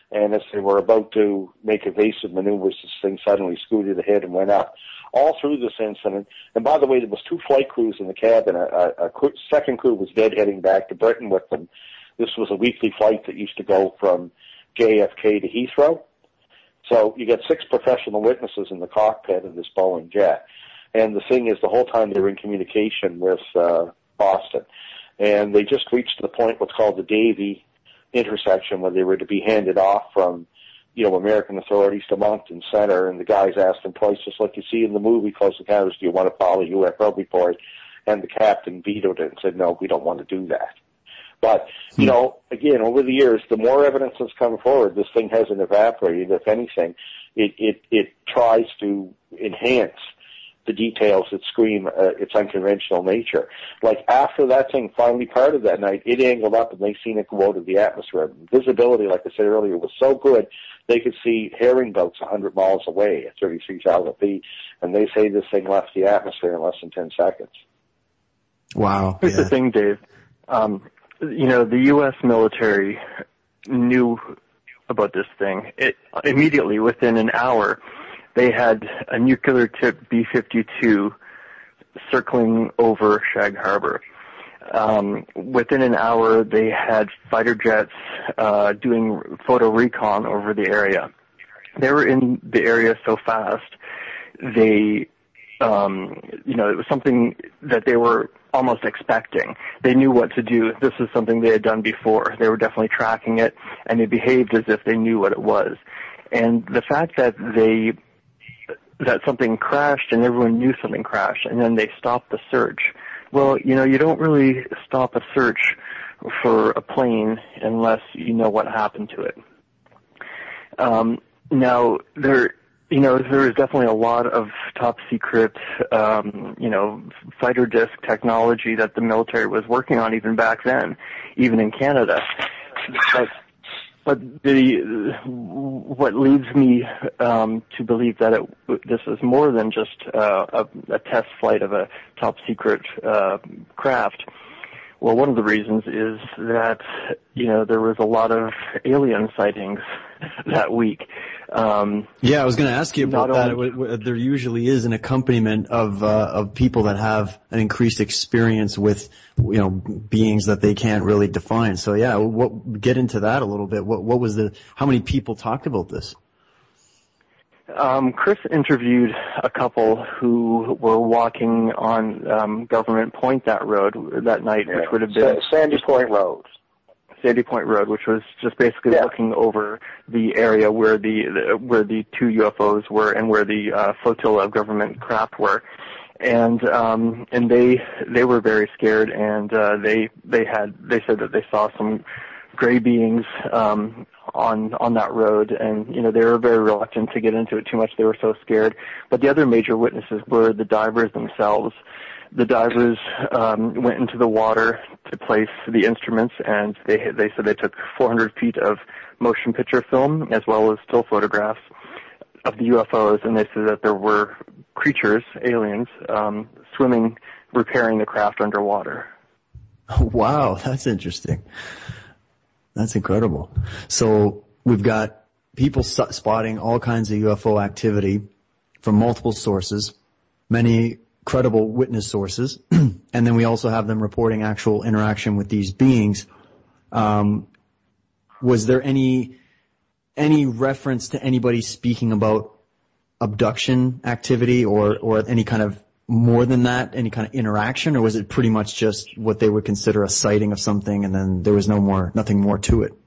[SPEAKER 2] And as they were about to make evasive maneuvers, this thing suddenly scooted ahead and went up. All through this incident, and by the way, there was 2 flight crews in the cabin. A second crew was dead heading back to Britain with them. This was a weekly flight that used to go from JFK to Heathrow. So you get 6 professional witnesses in the cockpit of this Boeing jet. And the thing is, the whole time they were in communication with Boston. And they just reached the point, what's called the Davie intersection, where they were to be handed off from, American authorities to Moncton Center, and the guys asked them twice, just like you see in the movie Close Encounters, do you want to follow UFO report? And the captain vetoed it and said, no, we don't want to do that. But, again, over the years, the more evidence that's come forward, this thing hasn't evaporated. If anything, it tries to enhance the details that scream its unconventional nature. Like after that thing finally parted that night, it angled up and they seen it go out of the atmosphere. Visibility, like I said earlier, was so good they could see herring boats 100 miles away at 33,000 feet, and they say this thing left the atmosphere in less than 10 seconds.
[SPEAKER 1] Wow.
[SPEAKER 3] Here's the thing, Dave. The U.S. military knew about this thing. Immediately, within an hour, they had a nuclear-tipped B-52 circling over Shag Harbor. Within an hour, they had fighter jets doing photo recon over the area. They were in the area so fast, it was something that they were almost expecting. They knew what to do. This is something they had done before. They were definitely tracking it, and they behaved as if they knew what it was. And the fact that something crashed and everyone knew something crashed, and then they stopped the search. Well, you don't really stop a search for a plane unless you know what happened to it. Now, there is definitely a lot of top secret, fighter disc technology that the military was working on even back then, even in Canada. But what leads me to believe that this is more than just a test flight of a top secret craft. Well, one of the reasons is that there was a lot of alien sightings that week.
[SPEAKER 1] I was going to ask you about that. There usually is an accompaniment of people that have an increased experience with beings that they can't really define. So get into that a little bit. What was how many people talked about this?
[SPEAKER 3] Chris interviewed a couple who were walking on Government Point that night, which would have been
[SPEAKER 2] Sandy Point Road.
[SPEAKER 3] Sandy Point Road, which was just basically looking over the area where the 2 UFOs were and where the flotilla of government craft were, and they were very scared, and they said that they saw some gray beings on that road, and they were very reluctant to get into it too much. They were so scared. But the other major witnesses were the divers themselves. The divers went into the water to place the instruments, and they said they took 400 feet of motion picture film as well as still photographs of the UFOs, and they said that there were creatures, aliens, swimming, repairing the craft underwater.
[SPEAKER 1] Wow, that's interesting. That's incredible. So we've got people spotting all kinds of UFO activity from multiple sources, many credible witness sources, and then we also have them reporting actual interaction with these beings. Was there any reference to anybody speaking about abduction activity or any kind of more than that, any kind of interaction, or was it pretty much just what they would consider a sighting of something and then there was nothing more to it?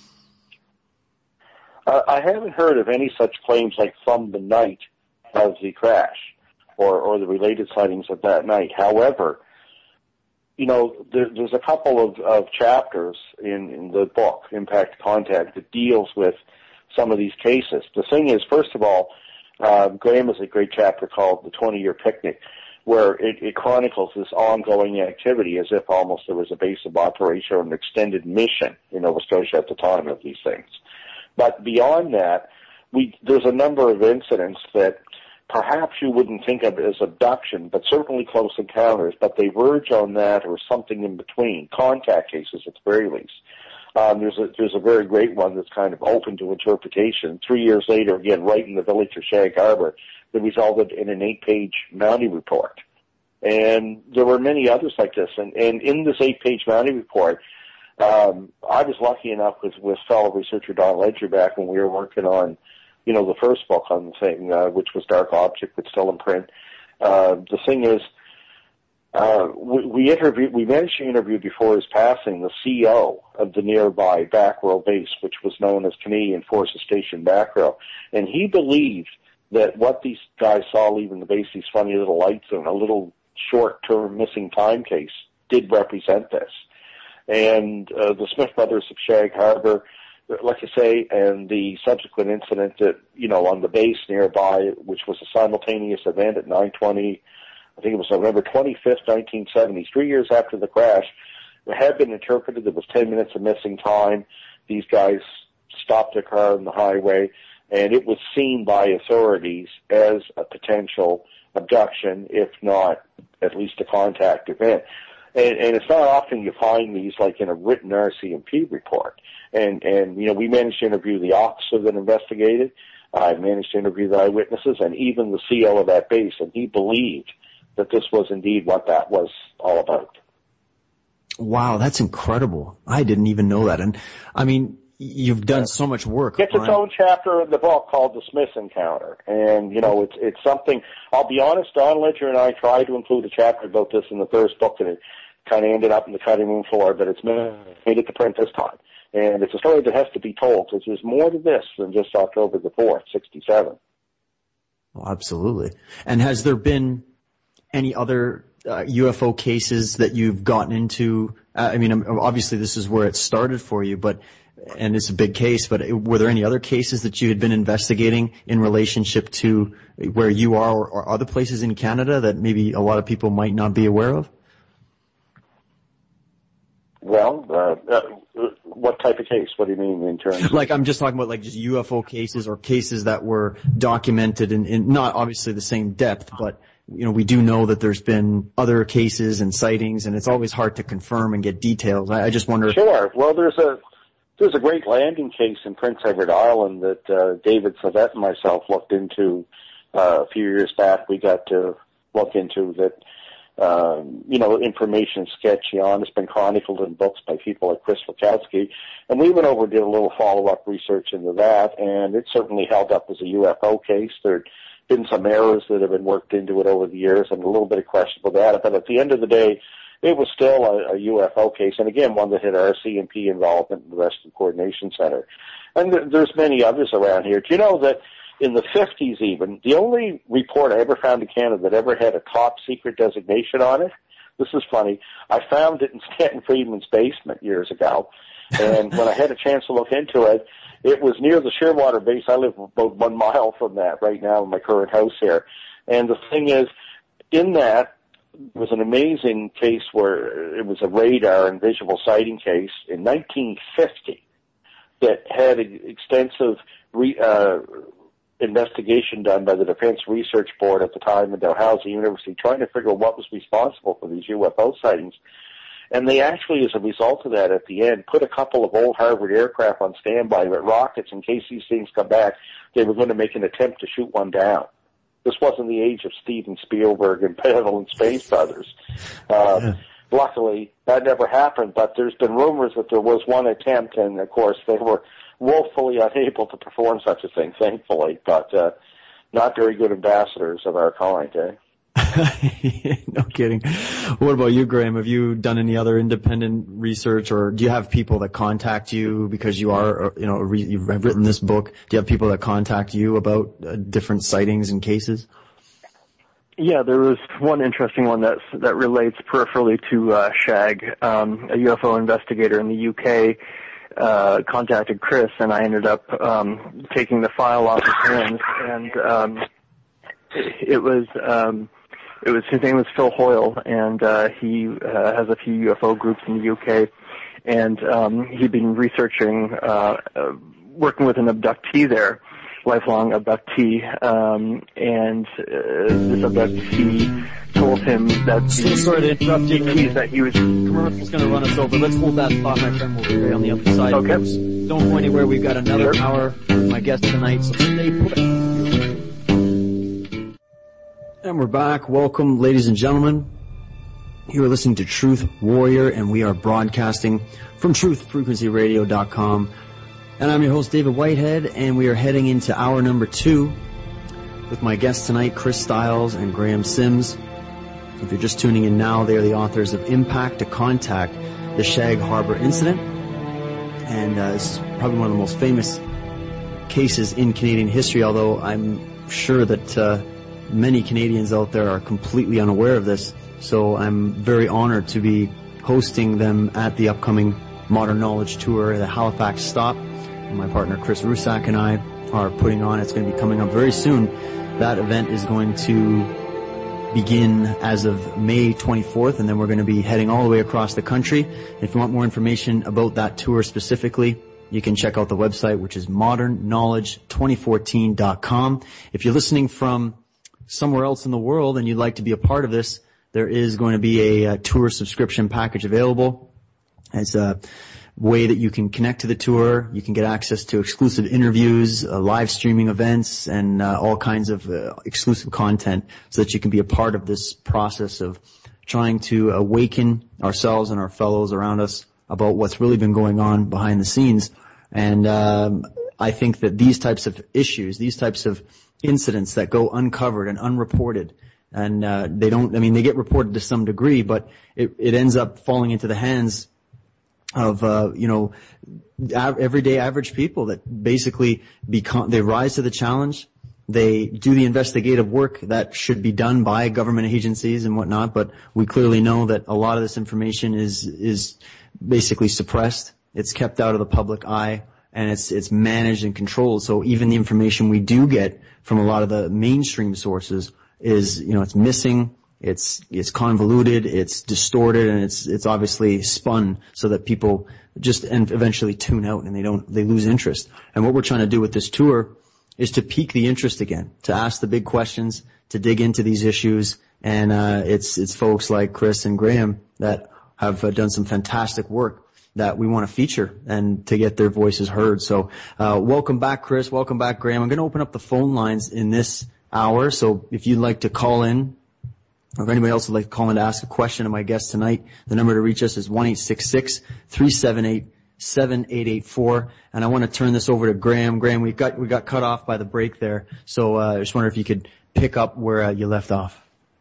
[SPEAKER 2] I haven't heard of any such claims like from the night of the crash or the related sightings of that night. However, there's a couple of chapters in the book, Impact Contact, that deals with some of these cases. The thing is, first of all, Graham has a great chapter called The 20-Year Picnic, where it chronicles this ongoing activity as if almost there was a base of operation or an extended mission in Nova Scotia at the time of these things. But beyond that, there's a number of incidents that perhaps you wouldn't think of as abduction, but certainly close encounters, but they verge on that or something in between, contact cases at the very least. There's a very great one that's kind of open to interpretation. 3 years later, again, right in the village of Shag Harbor, that resulted in an 8-page Mountie report. And there were many others like this. And in this 8-page Mountie report, I was lucky enough with fellow researcher Don Ledger back when we were working on, the first book on the thing, which was Dark Object, but still in print. The thing is, we managed to interview before his passing the CO of the nearby Back Row base, which was known as Canadian Forces Station Back Row. And he believed that what these guys saw leaving the base, these funny little lights and a little short-term missing time case, did represent this. And the Smith brothers of Shag Harbor, like I say, and the subsequent incident that, on the base nearby, which was a simultaneous event at 9:20, I think it was November 25th, 1970, 3 years after the crash, it had been interpreted. There was 10 minutes of missing time. These guys stopped their car on the highway, and it was seen by authorities as a potential abduction, if not at least a contact event. And it's not often you find these like in a written RCMP report. And we managed to interview the officer that investigated. I managed to interview the eyewitnesses and even the CO of that base, and he believed that this was indeed what that was all about.
[SPEAKER 1] Wow, that's incredible. I didn't even know that. And, I mean, you've done so much work.
[SPEAKER 2] It's its own chapter in the book called The Smith Encounter. And, it's something, I'll be honest, Don Ledger and I tried to include a chapter about this in the first book, and it kind of ended up in the cutting room floor, but it's made it to print this time. And it's a story that has to be told, because there's more to this than just October the 4th, 67.
[SPEAKER 1] Oh, absolutely. And has there been any other UFO cases that you've gotten into? Obviously this is where it started for you, and it's a big case, but were there any other cases that you had been investigating in relationship to where you are or other places in Canada that maybe a lot of people might not be aware of?
[SPEAKER 2] Well, what type of case? What do you mean in terms of?
[SPEAKER 1] Like, I'm just talking about just UFO cases or cases that were documented in not obviously the same depth, but we do know that there's been other cases and sightings, and it's always hard to confirm and get details. I just wonder.
[SPEAKER 2] Sure. Well, there's a great landing case in Prince Edward Island that David Savette and myself looked into a few years back. We got to look into that. Information sketchy on. It's been chronicled in books by people like Chris Wachowski, and we went over and did a little follow-up research into that, and it certainly held up as a UFO case. There been some errors that have been worked into it over the years and a little bit of questionable data, but at the end of the day, it was still a UFO case, and again, one that had RCMP involvement in the Rescue Coordination Center. And there's many others around here. Do you know that in the 50s even, the only report I ever found in Canada that ever had a top secret designation on it, this is funny, I found it in Stanton Friedman's basement years ago, and when I had a chance to look into it, it was near the Shearwater base. I live about 1 mile from that right now in my current house here. And the thing is, in that was an amazing case where it was a radar and visual sighting case in 1950 that had extensive investigation done by the Defense Research Board at the time at Dalhousie University, trying to figure out what was responsible for these UFO sightings. And they actually, as a result of that, at the end, put a couple of old Harvard aircraft on standby with rockets in case these things come back. They were going to make an attempt to shoot one down. This wasn't the age of Steven Spielberg and Peddle and Space Brothers. Luckily, that never happened, but there's been rumors that there was one attempt, and, of course, they were woefully unable to perform such a thing, thankfully, but not very good ambassadors of our kind, eh?
[SPEAKER 1] No kidding. What about you, Graham? Have you done any other independent research, or do you have people that contact you because you are, you've written this book? Do you have people that contact you about different sightings and cases?
[SPEAKER 3] Yeah, there was one interesting one that relates peripherally to Shag. A UFO investigator in the UK contacted Chris, and I ended up taking the file off his hands, and his name was Phil Hoyle, and he has a few UFO groups in the UK, and he'd been researching, working with an abductee there, lifelong abductee, and this abductee told him that
[SPEAKER 1] sorry to interrupt you.
[SPEAKER 3] ETs that he was...
[SPEAKER 1] Commercial's going to run us over. Let's hold that thought, my friend. We'll be right on the other side.
[SPEAKER 3] Okay.
[SPEAKER 1] Don't go anywhere. We've got another hour with my guest tonight, so stay put. And we're back. Welcome, ladies and gentlemen. You are listening to Truth Warrior, and we are broadcasting from truthfrequencyradio.com. And I'm your host, David Whitehead, and we are heading into hour number 2 with my guests tonight, Chris Stiles and Graham Sims. If you're just tuning in now, they are the authors of Impact to Contact, the Shag Harbor Incident. And it's probably one of the most famous cases in Canadian history, although I'm sure that many Canadians out there are completely unaware of this. So I'm very honored to be hosting them at the upcoming Modern Knowledge Tour, the Halifax stop. And my partner Chris Rusak and I are putting on. It's going to be coming up very soon. That event is going to begin as of May 24th, and then we're going to be heading all the way across the country. If you want more information about that tour specifically, you can check out the website, which is modernknowledge2014.com. If you're listening from somewhere else in the world and you'd like to be a part of this, there is going to be a tour subscription package available. It's a way that you can connect to the tour. You can get access to exclusive interviews, live streaming events, and all kinds of exclusive content so that you can be a part of this process of trying to awaken ourselves and our fellows around us about what's really been going on behind the scenes. And I think that these types of issues, these types of incidents that go uncovered and unreported, and they get reported to some degree, but it ends up falling into the hands of everyday average people that basically they rise to the challenge. They do the investigative work that should be done by government agencies and whatnot, but we clearly know that a lot of this information is basically suppressed. It's kept out of the public eye, and it's managed and controlled. So even the information we do get from a lot of the mainstream sources is, it's missing. It's convoluted, it's distorted, and it's obviously spun so that people just eventually tune out and they lose interest. And what we're trying to do with this tour is to pique the interest again, to ask the big questions, to dig into these issues. And it's folks like Chris and Graham that have done some fantastic work that we want to feature and to get their voices heard. So welcome back, Chris. Welcome back, Graham. I'm going to open up the phone lines in this hour. So if you'd like to call in, or if anybody else would like to call in to ask a question of my guest tonight, the number to reach us is 1-866-378-7884. And I want to turn this over to Graham. Graham, we got cut off by the break there, so I just wonder if you could pick up where you left off.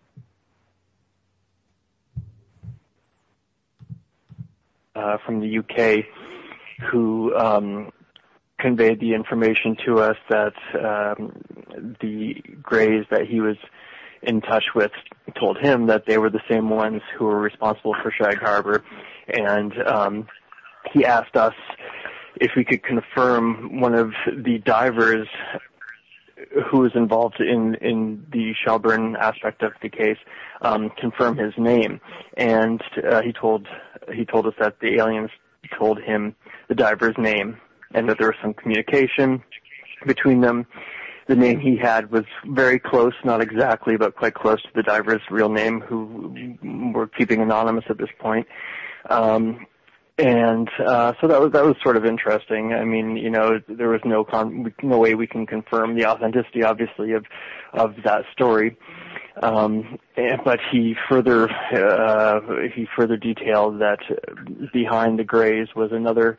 [SPEAKER 3] From the UK, who conveyed the information to us that the Greys that he was in touch with told him that they were the same ones who were responsible for Shag Harbor, and he asked us if we could confirm one of the divers who was involved in the Shelburne aspect of the case, confirm his name. And he told us that the aliens told him the diver's name and that there was some communication between them. The name he had was very close, not exactly, but quite close to the diver's real name, who we're keeping anonymous at this point. So that was sort of interesting. I mean, there was no way we can confirm the authenticity, obviously, of that story. But he further detailed that behind the Greys was another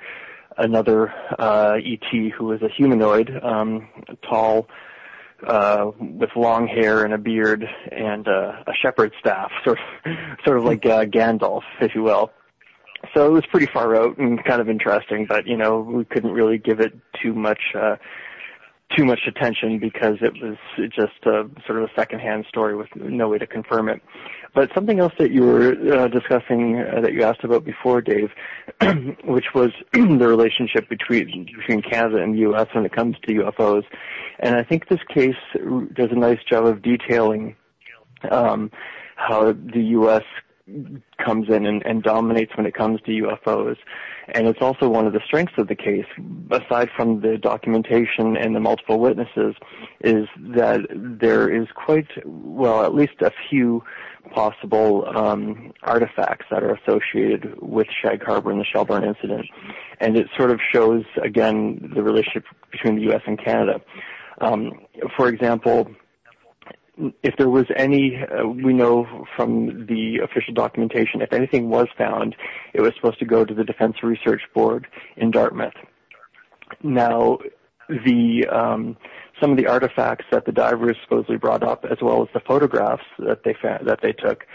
[SPEAKER 3] ET who was a humanoid, tall, with long hair and a beard and a shepherd's staff, sort of like Gandalf, if you will. So it was pretty far out and kind of interesting, but we couldn't really give it too much attention because it was just sort of a secondhand story with no way to confirm it. But something else that you were discussing that you asked about before, Dave, which was the relationship between Canada and the U.S. when it comes to UFOs. And I think this case does a nice job of detailing how the U.S. comes in and dominates when it comes to UFOs. And it's also one of the strengths of the case, aside from the documentation and the multiple witnesses, is that there is at least a few possible artifacts that are associated with Shag Harbor and the Shelburne incident. And it sort of shows, again, the relationship between the U.S. and Canada. For example, if there was any, we know from the official documentation, if anything was found, it was supposed to go to the Defense Research Board in Dartmouth. Now, some of the artifacts that the divers supposedly brought up, as well as the photographs that they took,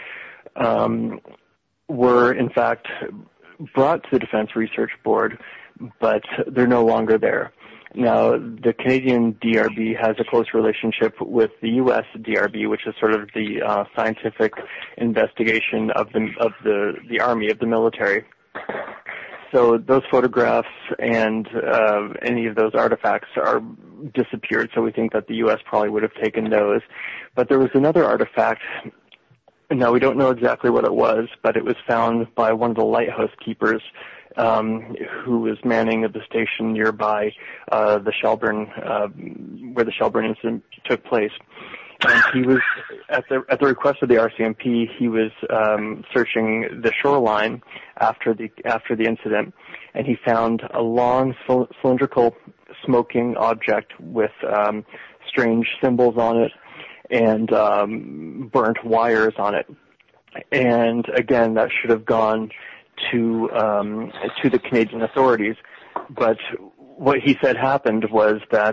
[SPEAKER 3] were in fact brought to the Defense Research Board, but they're no longer there. Now, the Canadian DRB has a close relationship with the U.S. DRB, which is sort of the scientific investigation of the Army, of the military. So those photographs and any of those artifacts are disappeared, so we think that the U.S. probably would have taken those. But there was another artifact. Now, we don't know exactly what it was, but it was found by one of the lighthouse keepers who was manning the station nearby the Shelburne, where the Shelburne incident took place. And he was, at the request of the RCMP, he was searching the shoreline after the incident, and he found a long cylindrical smoking object with strange symbols on it and burnt wires on it. And again, that should have gone to the Canadian authorities, but what he said happened was that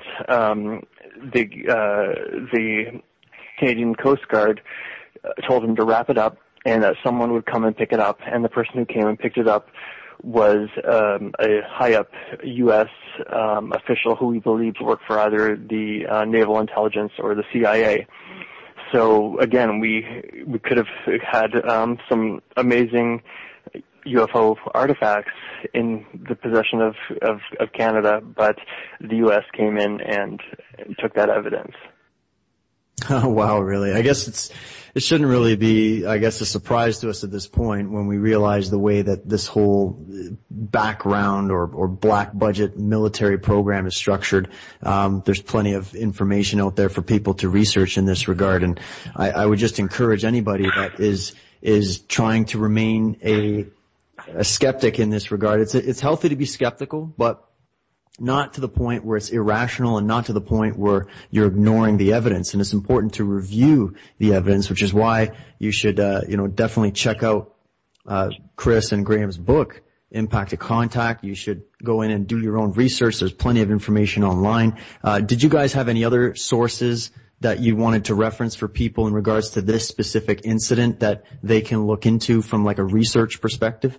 [SPEAKER 3] the Canadian Coast Guard told him to wrap it up and that someone would come and pick it up, and the person who came and picked it up was a high-up U.S. official who we believed worked for either the Naval Intelligence or the CIA. So again, we could have had some amazing UFO artifacts in the possession of Canada, but the U.S. came in and took that evidence.
[SPEAKER 1] Oh, wow, really? I guess it shouldn't really be, I guess, a surprise to us at this point when we realize the way that this whole background or black budget military program is structured. There's plenty of information out there for people to research in this regard, and I would just encourage anybody that is trying to remain a skeptic in this regard. It's healthy to be skeptical, but not to the point where it's irrational and not to the point where you're ignoring the evidence. And it's important to review the evidence, which is why you should, definitely check out, Chris and Graham's book, Impact of Contact. You should go in and do your own research. There's plenty of information online. Did you guys have any other sources that you wanted to reference for people in regards to this specific incident that they can look into from like a research perspective?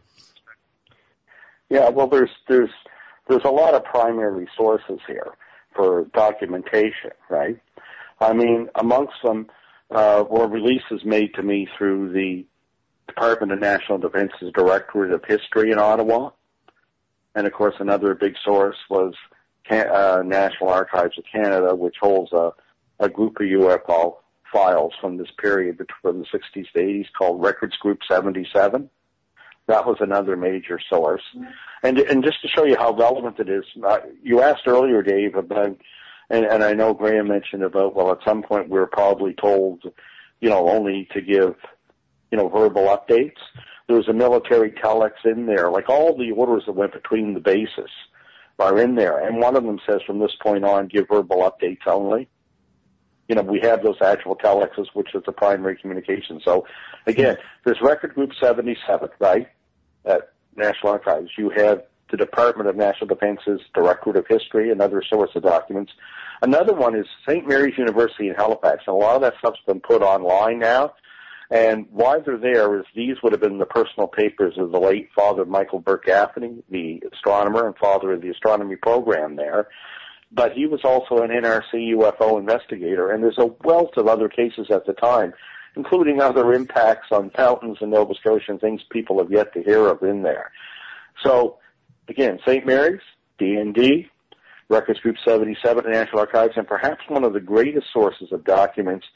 [SPEAKER 2] Yeah, well, there's a lot of primary sources here for documentation, right? I mean, amongst them were releases made to me through the Department of National Defense's Directorate of History in Ottawa. And, of course, another big source was National Archives of Canada, which holds a group of UFO files from this period from the 60s to 80s called Records Group 77. That was another major source. And just to show you how relevant it is, you asked earlier, Dave, about, and I know Graham mentioned about, well, at some point we were probably told, only to give, verbal updates. There was a military telex in there, like all the orders that went between the bases are in there. And one of them says from this point on, give verbal updates only. We have those actual telexes, which is the primary communication. So, again, there's Record Group 77, right, at National Archives. You have the Department of National Defense's Directorate of History, another source of documents. Another one is St. Mary's University in Halifax. And a lot of that stuff's been put online now. And why they're there is these would have been the personal papers of the late Father Michael Burke Gaffney, the astronomer and father of the astronomy program there. But he was also an NRC UFO investigator, and there's a wealth of other cases at the time, including other impacts on fountains in Nova Scotia and things people have yet to hear of in there. So, again, St. Mary's, DND, Records Group 77, National Archives, and perhaps one of the greatest sources of documents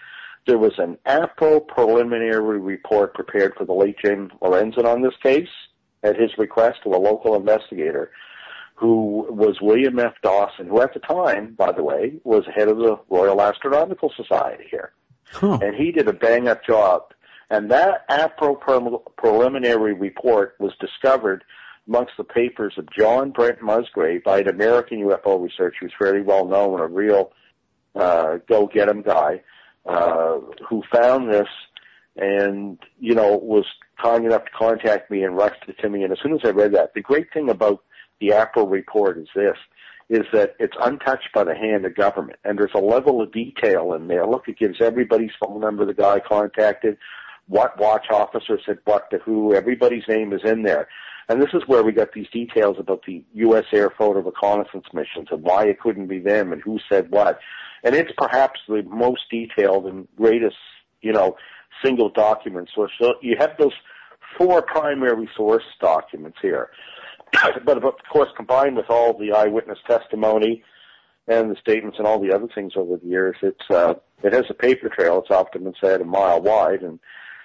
[SPEAKER 2] There was an APRO preliminary report prepared for the late James Lorenzen on this case at his request to a local investigator who was William F. Dawson, who at the time, by the way, was head of the Royal Astronautical Society here.
[SPEAKER 1] Huh.
[SPEAKER 2] And he did a bang-up job. And that APRO preliminary report was discovered amongst the papers of John Brent Musgrave by an American UFO researcher who's fairly well known, a real go-get-em guy, who found this and, was kind enough to contact me and rushed it to me. And as soon as I read that, the great thing about the APRO report is that it's untouched by the hand of government. And there's a level of detail in there. Look, it gives everybody's phone number the guy contacted, what watch officer said what to who, everybody's name is in there. And this is where we got these details about the U.S. Air Photo Reconnaissance missions and why it couldn't be them and who said what. And it's perhaps the most detailed and greatest, single document source. So you have those 4 primary source documents here. But of course, combined with all the eyewitness testimony and the statements and all the other things over the years, it has a paper trail. It's often been said a mile wide, and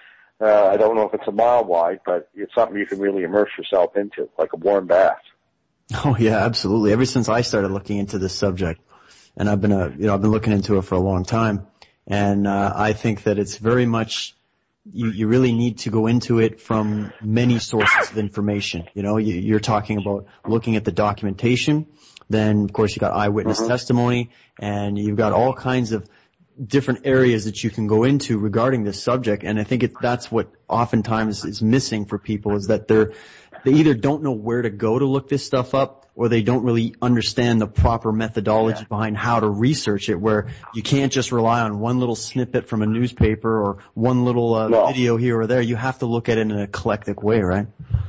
[SPEAKER 2] I don't know if it's a mile wide, but it's something you can really immerse yourself into, like a warm bath.
[SPEAKER 1] Oh yeah, absolutely. Ever since I started looking into this subject, and I've been looking into it for a long time, and I think that it's very much. You really need to go into it from many sources of information. You're talking about looking at the documentation. Then, of course, you got eyewitness testimony, and you've got all kinds of different areas that you can go into regarding this subject. And I think that's what oftentimes is missing for people, is that they either don't know where to go to look this stuff up, or they don't really understand the proper methodology behind how to research it, where you can't just rely on one little snippet from a newspaper or one little video here or there. You have to look at it in an eclectic way, right?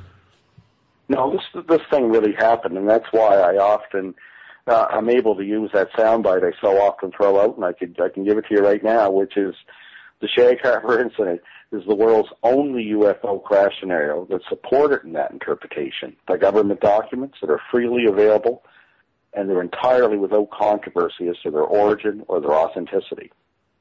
[SPEAKER 2] No, this thing really happened, and that's why I often I'm able to use that soundbite I so often throw out, and I can give it to you right now, which is the Shag Harbor incident is the world's only UFO crash scenario that's supported in that interpretation by government documents that are freely available, and they're entirely without controversy as to their origin or their authenticity.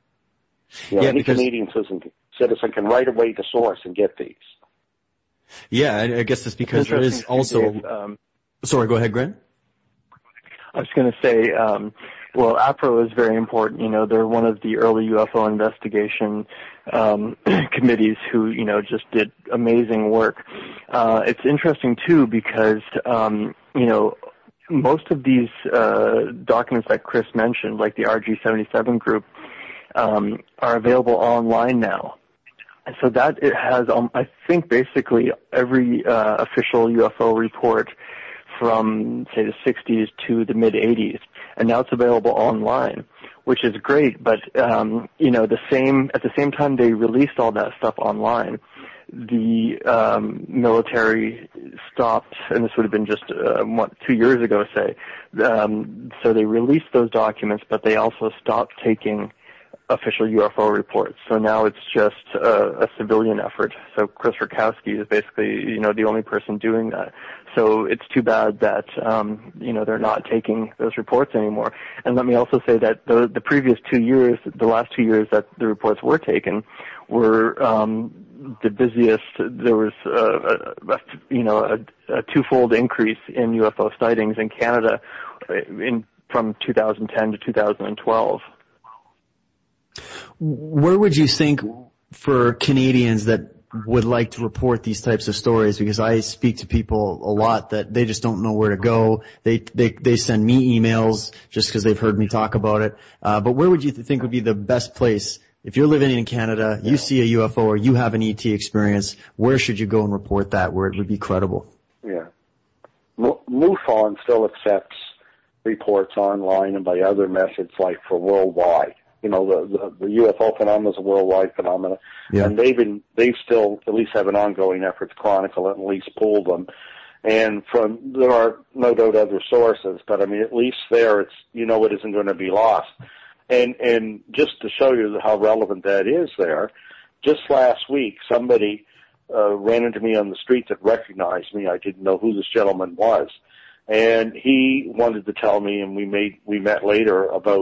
[SPEAKER 2] Any Canadian citizen can right away to source and get these.
[SPEAKER 1] Yeah, I guess it's because there is also... sorry, go ahead, Grant.
[SPEAKER 3] I was going to say, APRO is very important. They're one of the early UFO investigation committees who, just did amazing work. It's interesting, too, because, most of these documents that Chris mentioned, like the RG-77 group, are available online now. And so that it has, I think, basically every official UFO report from, say, the 60s to the mid-80s, and now it's available online, which is great. But at the same time they released all that stuff online, the military stopped, and this would have been just 2 years ago, say. So they released those documents, but they also stopped taking official UFO reports. So now it's just a civilian effort. So Chris Rakowski is basically, the only person doing that. So it's too bad that, they're not taking those reports anymore. And let me also say that the previous 2 years, the last 2 years that the reports were taken were, the busiest. There was, a twofold increase in UFO sightings in Canada from 2010 to 2012.
[SPEAKER 1] Where would you think, for Canadians that would like to report these types of stories, because I speak to people a lot that they just don't know where to go. They send me emails just because they've heard me talk about it. But where would you think would be the best place? If you're living in Canada, you see a UFO or you have an ET experience, where should you go and report that, where it would be credible? Yeah.
[SPEAKER 2] MUFON still accepts reports online and by other methods, like for worldwide. The UFO phenomenon is a worldwide phenomenon, and they've still at least have an ongoing effort to chronicle it and at least pull them. And there are no doubt other sources, but at least there it isn't going to be lost. And just to show you how relevant that is there, just last week somebody ran into me on the street that recognized me. I didn't know who this gentleman was. And he wanted to tell me, and we met later, about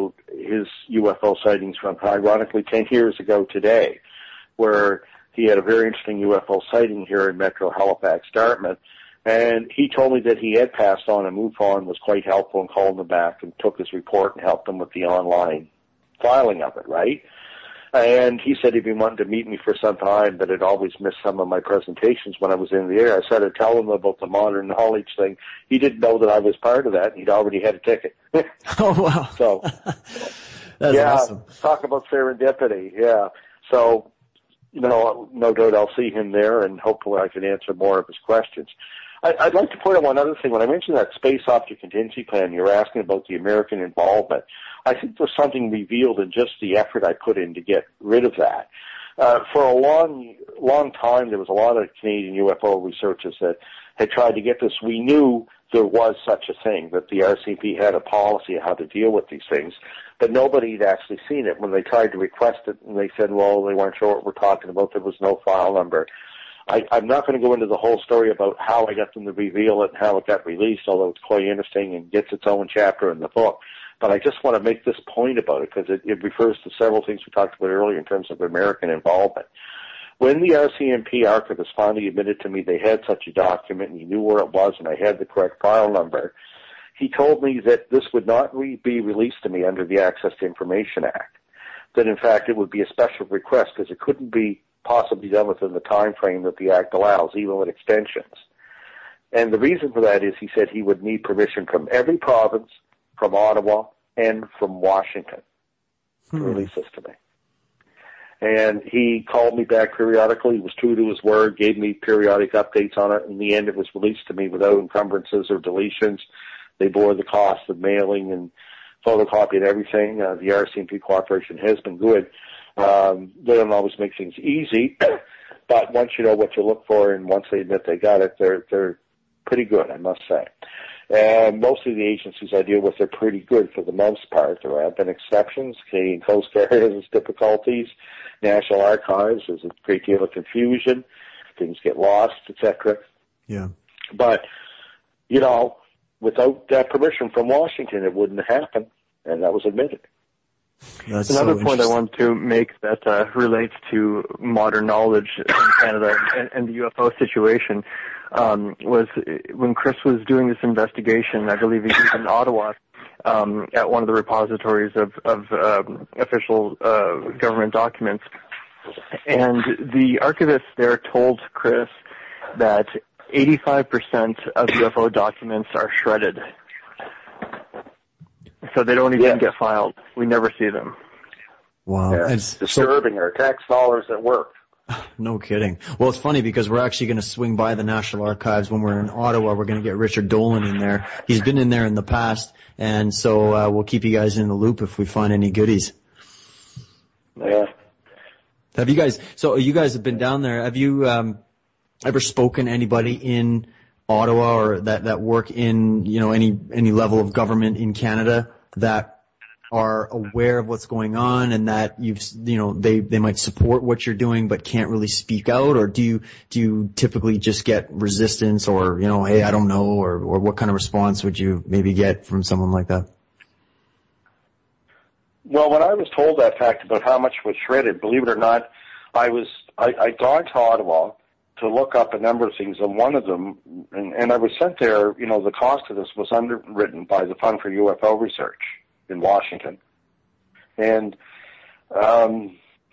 [SPEAKER 2] his UFO sightings from, ironically, 10 years ago today, where he had a very interesting UFO sighting here in Metro Halifax, Dartmouth. And he told me that he had passed on, and MUFON was quite helpful and called him back and took his report and helped him with the online filing of it, right? And he said he'd been wanting to meet me for some time, but had always missed some of my presentations when I was in the air. I said I'd tell him about the modern knowledge thing. He didn't know that I was part of that. He'd already had a ticket.
[SPEAKER 1] Oh, wow.
[SPEAKER 2] So,
[SPEAKER 1] that's awesome.
[SPEAKER 2] Talk about serendipity, yeah. So, no doubt I'll see him there, and hopefully I can answer more of his questions. I'd like to point out one other thing. When I mentioned that space object contingency plan, you were asking about the American involvement. I think there's something revealed in just the effort I put in to get rid of that. For a long time, there was a lot of Canadian UFO researchers that had tried to get this. We knew there was such a thing, that the RCMP had a policy of how to deal with these things, but nobody had actually seen it. When they tried to request it, and they said, well, they weren't sure what we're talking about, there was no file number. I'm not going to go into the whole story about how I got them to reveal it and how it got released, although it's quite interesting and gets its own chapter in the book. But I just want to make this point about it because it refers to several things we talked about earlier in terms of American involvement. When the RCMP archivist finally admitted to me they had such a document and he knew where it was and I had the correct file number, he told me that this would not be released to me under the Access to Information Act. That, in fact, it would be a special request because it couldn't be possibly done within the time frame that the Act allows, even with extensions. And the reason for that is he said he would need permission from every province, from Ottawa, and from Washington to release this to me. And he called me back periodically. He was true to his word, gave me periodic updates on it. In the end, it was released to me without encumbrances or deletions. They bore the cost of mailing and photocopying everything. The RCMP cooperation has been good. They don't always make things easy, but once you know what you look for and once they admit they got it, they're pretty good, I must say. And most of the agencies I deal with are pretty good for the most part. There have been exceptions. Canadian Coast Guard has its difficulties. National Archives, there's a great deal of confusion. Things get lost, etc.
[SPEAKER 1] Yeah.
[SPEAKER 2] But, without that permission from Washington, it wouldn't happen, and that was admitted.
[SPEAKER 3] That's another point I wanted to make that relates to modern knowledge in Canada and the UFO situation was when Chris was doing this investigation. I believe he was in Ottawa at one of the repositories of official government documents, and the archivist there told Chris that 85% of UFO documents are shredded. So they don't even get filed. We never see them.
[SPEAKER 1] Wow.
[SPEAKER 2] Yeah, it's disturbing. Our tax dollars at work.
[SPEAKER 1] No kidding. Well, it's funny because we're actually going to swing by the National Archives when we're in Ottawa. We're going to get Richard Dolan in there. He's been in there in the past, and so we'll keep you guys in the loop if we find any goodies.
[SPEAKER 2] Yeah.
[SPEAKER 1] Have you guys have been down there. Have you ever spoken to anybody in Ottawa or that work in, any level of government in Canada that are aware of what's going on and that they might support what you're doing but can't really speak out? Or do you typically just get resistance or, hey, I don't know, or what kind of response would you maybe get from someone like that?
[SPEAKER 2] Well, when I was told that fact about how much was shredded, believe it or not, I'd gone to Ottawa to look up a number of things, and one of them, and I was sent there, the cost of this was underwritten by the Fund for UFO Research in Washington. And I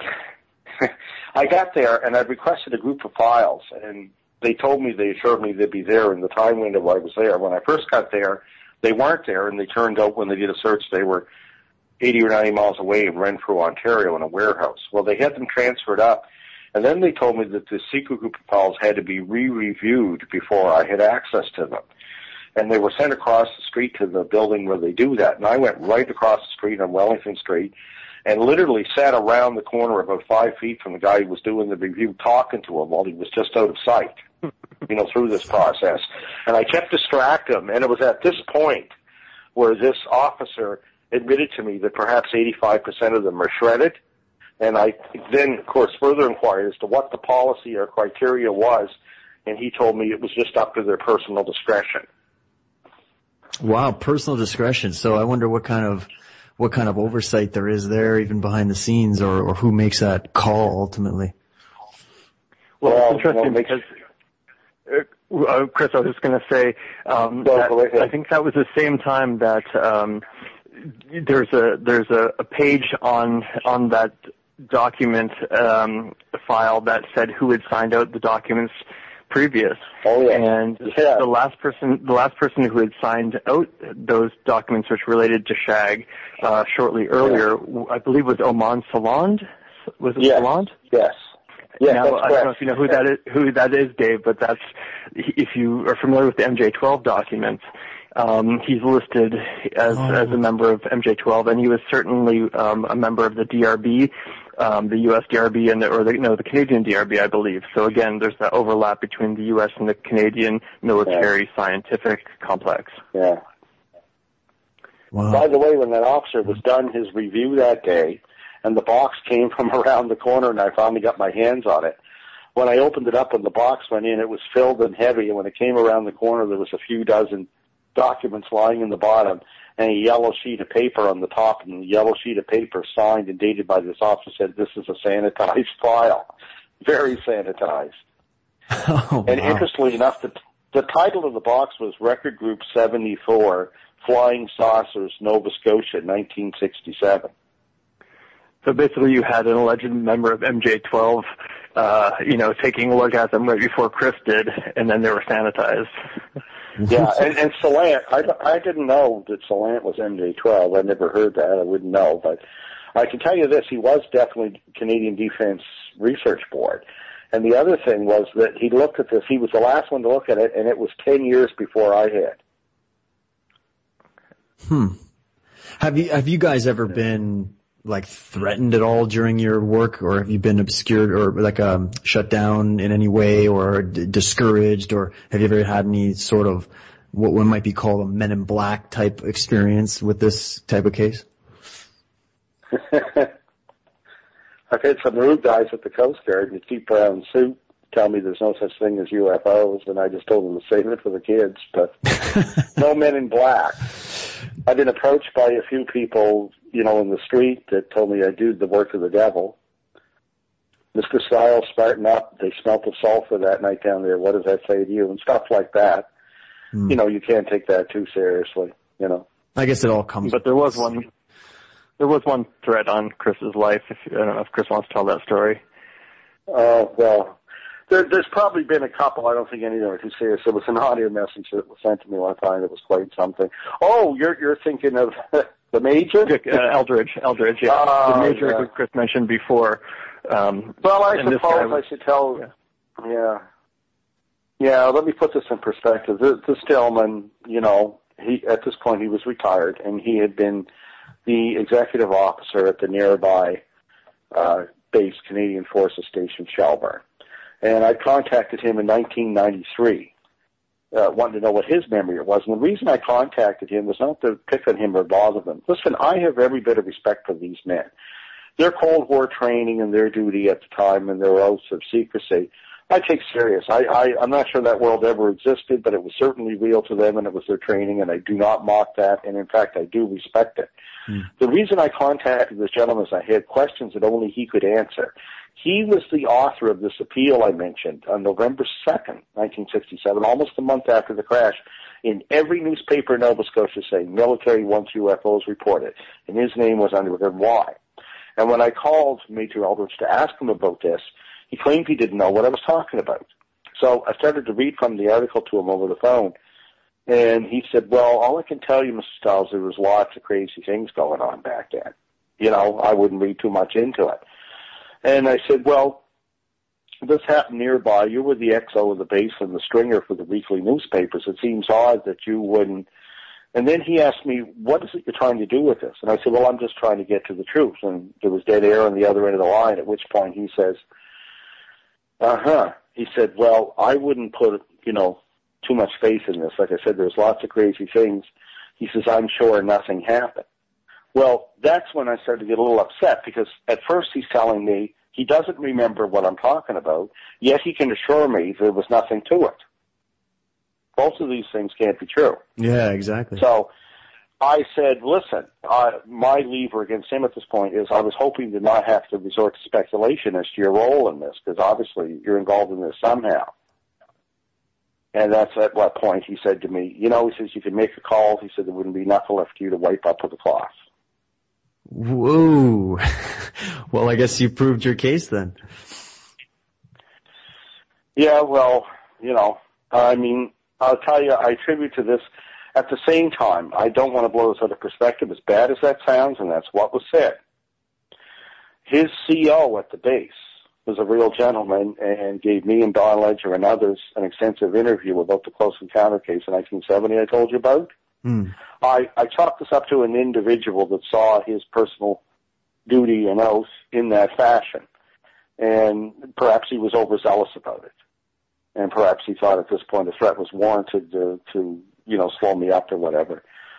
[SPEAKER 2] got there, and I requested a group of files, and they assured me they'd be there in the time window I was there. When I first got there, they weren't there, and they turned out when they did a search, they were 80 or 90 miles away in Renfrew, Ontario, in a warehouse. Well, they had them transferred up, and then they told me that the secret group of files had to be re-reviewed before I had access to them. And they were sent across the street to the building where they do that. And I went right across the street on Wellington Street and literally sat around the corner about 5 feet from the guy who was doing the review, talking to him while he was just out of sight, through this process. And I kept distracting him. And it was at this point where this officer admitted to me that perhaps 85% of them are shredded. And I then, of course, further inquired as to what the policy or criteria was. And he told me it was just up to their personal discretion.
[SPEAKER 1] Wow, personal discretion. So I wonder what kind of what kind of oversight there is there, even behind the scenes, or who makes that call ultimately.
[SPEAKER 3] Well, it's interesting because, Chris, I was just going to say that I think that was the same time that there's a page on that document file that said who had signed out the documents previous.
[SPEAKER 2] Oh, yeah.
[SPEAKER 3] And the last person who had signed out those documents which related to Shag shortly earlier, I believe, was Oman Saland. Was it Saland?
[SPEAKER 2] Yes. Yeah,
[SPEAKER 3] now, I don't know if you know who that is, Dave, but that's, if you are familiar with the MJ12 documents, he's listed as a member of MJ12, and he was certainly a member of the DRB, the U.S. DRB, and the Canadian DRB, I believe. So again, there's that overlap between the U.S. and the Canadian military scientific complex.
[SPEAKER 2] Yeah.
[SPEAKER 1] Wow.
[SPEAKER 2] By the way, when that officer was done his review that day, and the box came from around the corner, and I finally got my hands on it. When I opened it up and the box went in, it was filled and heavy, and when it came around the corner, there was a few dozen documents lying in the bottom, and a yellow sheet of paper on the top, and the yellow sheet of paper signed and dated by this officer said, "This is a sanitized file." Very sanitized.
[SPEAKER 1] Oh,
[SPEAKER 2] and
[SPEAKER 1] wow.
[SPEAKER 2] Interestingly enough, the title of the box was Record Group 74, Flying Saucers, Nova Scotia, 1967.
[SPEAKER 3] So basically you had an alleged member of MJ12, taking a look at them right before Chris did, and then they were sanitized.
[SPEAKER 2] Yeah, and Salant, I didn't know that Salant was MJ12. I never heard that. I wouldn't know. But I can tell you this, he was definitely Canadian Defense Research Board. And the other thing was that he looked at this. He was the last one to look at it, and it was 10 years before I had.
[SPEAKER 1] Have you guys ever been threatened at all during your work, or have you been obscured or shut down in any way, or discouraged, or have you ever had any sort of what one might be called a Men in Black type experience with this type of case?
[SPEAKER 2] I've had some rude guys at the Coast Guard in a cheap brown suit tell me there's no such thing as UFOs, and I just told them to save it for the kids, but no Men in Black. I've been approached by a few people, in the street that told me I do the work of the devil. Mr. Stiles, smarten up. They smelt the sulfur that night down there. What does that say to you? And stuff like that. You can't take that too seriously,
[SPEAKER 1] I guess it all comes.
[SPEAKER 3] But there was one threat on Chris's life. I don't know if Chris wants to tell that story.
[SPEAKER 2] Oh, well, there's probably been a couple. I don't think any of them are too serious. There was an audio message that was sent to me one time that was quite something. Oh, you're thinking of the Major?
[SPEAKER 3] Eldridge, yeah. The Major who Chris mentioned before.
[SPEAKER 2] Well, I suppose I should tell. Yeah, let me put this in perspective. This gentleman, he at this point he was retired, and he had been the executive officer at the nearby base Canadian Forces Station Shelburne. And I contacted him in 1993, wanting to know what his memory was. And the reason I contacted him was not to pick on him or bother them. Listen, I have every bit of respect for these men. Their Cold War training and their duty at the time and their oaths of secrecy, I take serious. I'm not sure that world ever existed, but it was certainly real to them, and it was their training, and I do not mock that, and in fact, I do respect it. The reason I contacted this gentleman is I had questions that only he could answer. He was the author of this appeal I mentioned on November 2nd, 1967, almost a month after the crash, in every newspaper in Nova Scotia saying, military wants UFOs reported, and his name was under it. Why? And when I called Major Eldridge to ask him about this, he claimed he didn't know what I was talking about. So I started to read from the article to him over the phone, and he said, well, all I can tell you, Mr. Stiles, there was lots of crazy things going on back then. I wouldn't read too much into it. And I said, well, this happened nearby. You were the XO of the base and the stringer for the weekly newspapers. It seems odd that you wouldn't. And then he asked me, what is it you're trying to do with this? And I said, well, I'm just trying to get to the truth. And there was dead air on the other end of the line, at which point he says, He said, well, I wouldn't put, too much faith in this. Like I said, there's lots of crazy things. He says, I'm sure nothing happened. Well, that's when I started to get a little upset, because at first he's telling me he doesn't remember what I'm talking about, yet he can assure me there was nothing to it. Both of these things can't be true.
[SPEAKER 1] Yeah, exactly.
[SPEAKER 2] So I said, listen, my lever against him at this point is I was hoping to not have to resort to speculation as to your role in this, because obviously you're involved in this somehow. And that's at what point he said to me, he says, you can make a call. He said there wouldn't be nothing left for you to wipe up with a cloth.
[SPEAKER 1] Whoa. Well, I guess you proved your case then.
[SPEAKER 2] Yeah, well, I'll tell you, I attribute to this. At the same time, I don't want to blow this out of perspective, as bad as that sounds, and that's what was said. His CO at the base was a real gentleman and gave me and Don Ledger and others an extensive interview about the Close Encounter case in 1970 I told you about. I chalked this up to an individual that saw his personal duty and oath in that fashion, and perhaps he was overzealous about it. And perhaps he thought at this point a threat was warranted to slow me up or whatever.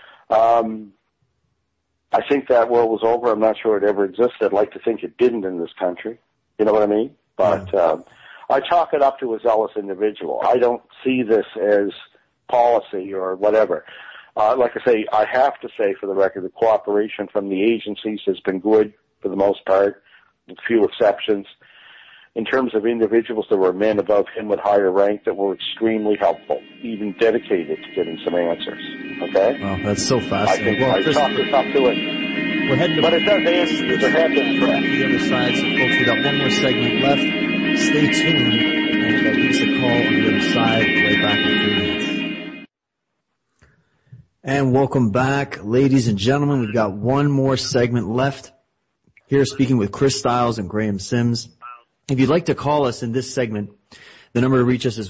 [SPEAKER 2] I think that world was over. I'm not sure it ever existed. I'd like to think it didn't in this country. You know what I mean? But I chalk it up to a zealous individual. I don't see this as policy or whatever. Like I say, I have to say for the record, the cooperation from the agencies has been good for the most part, with few exceptions. In terms of individuals, there were men above him with higher rank that were extremely helpful, even dedicated to getting some answers. Okay?
[SPEAKER 1] Well, that's so fascinating.
[SPEAKER 2] I chalk this up to it.
[SPEAKER 1] We're heading to
[SPEAKER 2] but it does end. There have been threats.
[SPEAKER 1] The other side, so folks, we got one more segment left. Stay tuned and give us a call on the other side. Right back in 3 minutes. And welcome back, ladies and gentlemen. We've got one more segment left. Here speaking with Chris Stiles and Graham Sims. If you'd like to call us in this segment, the number to reach us is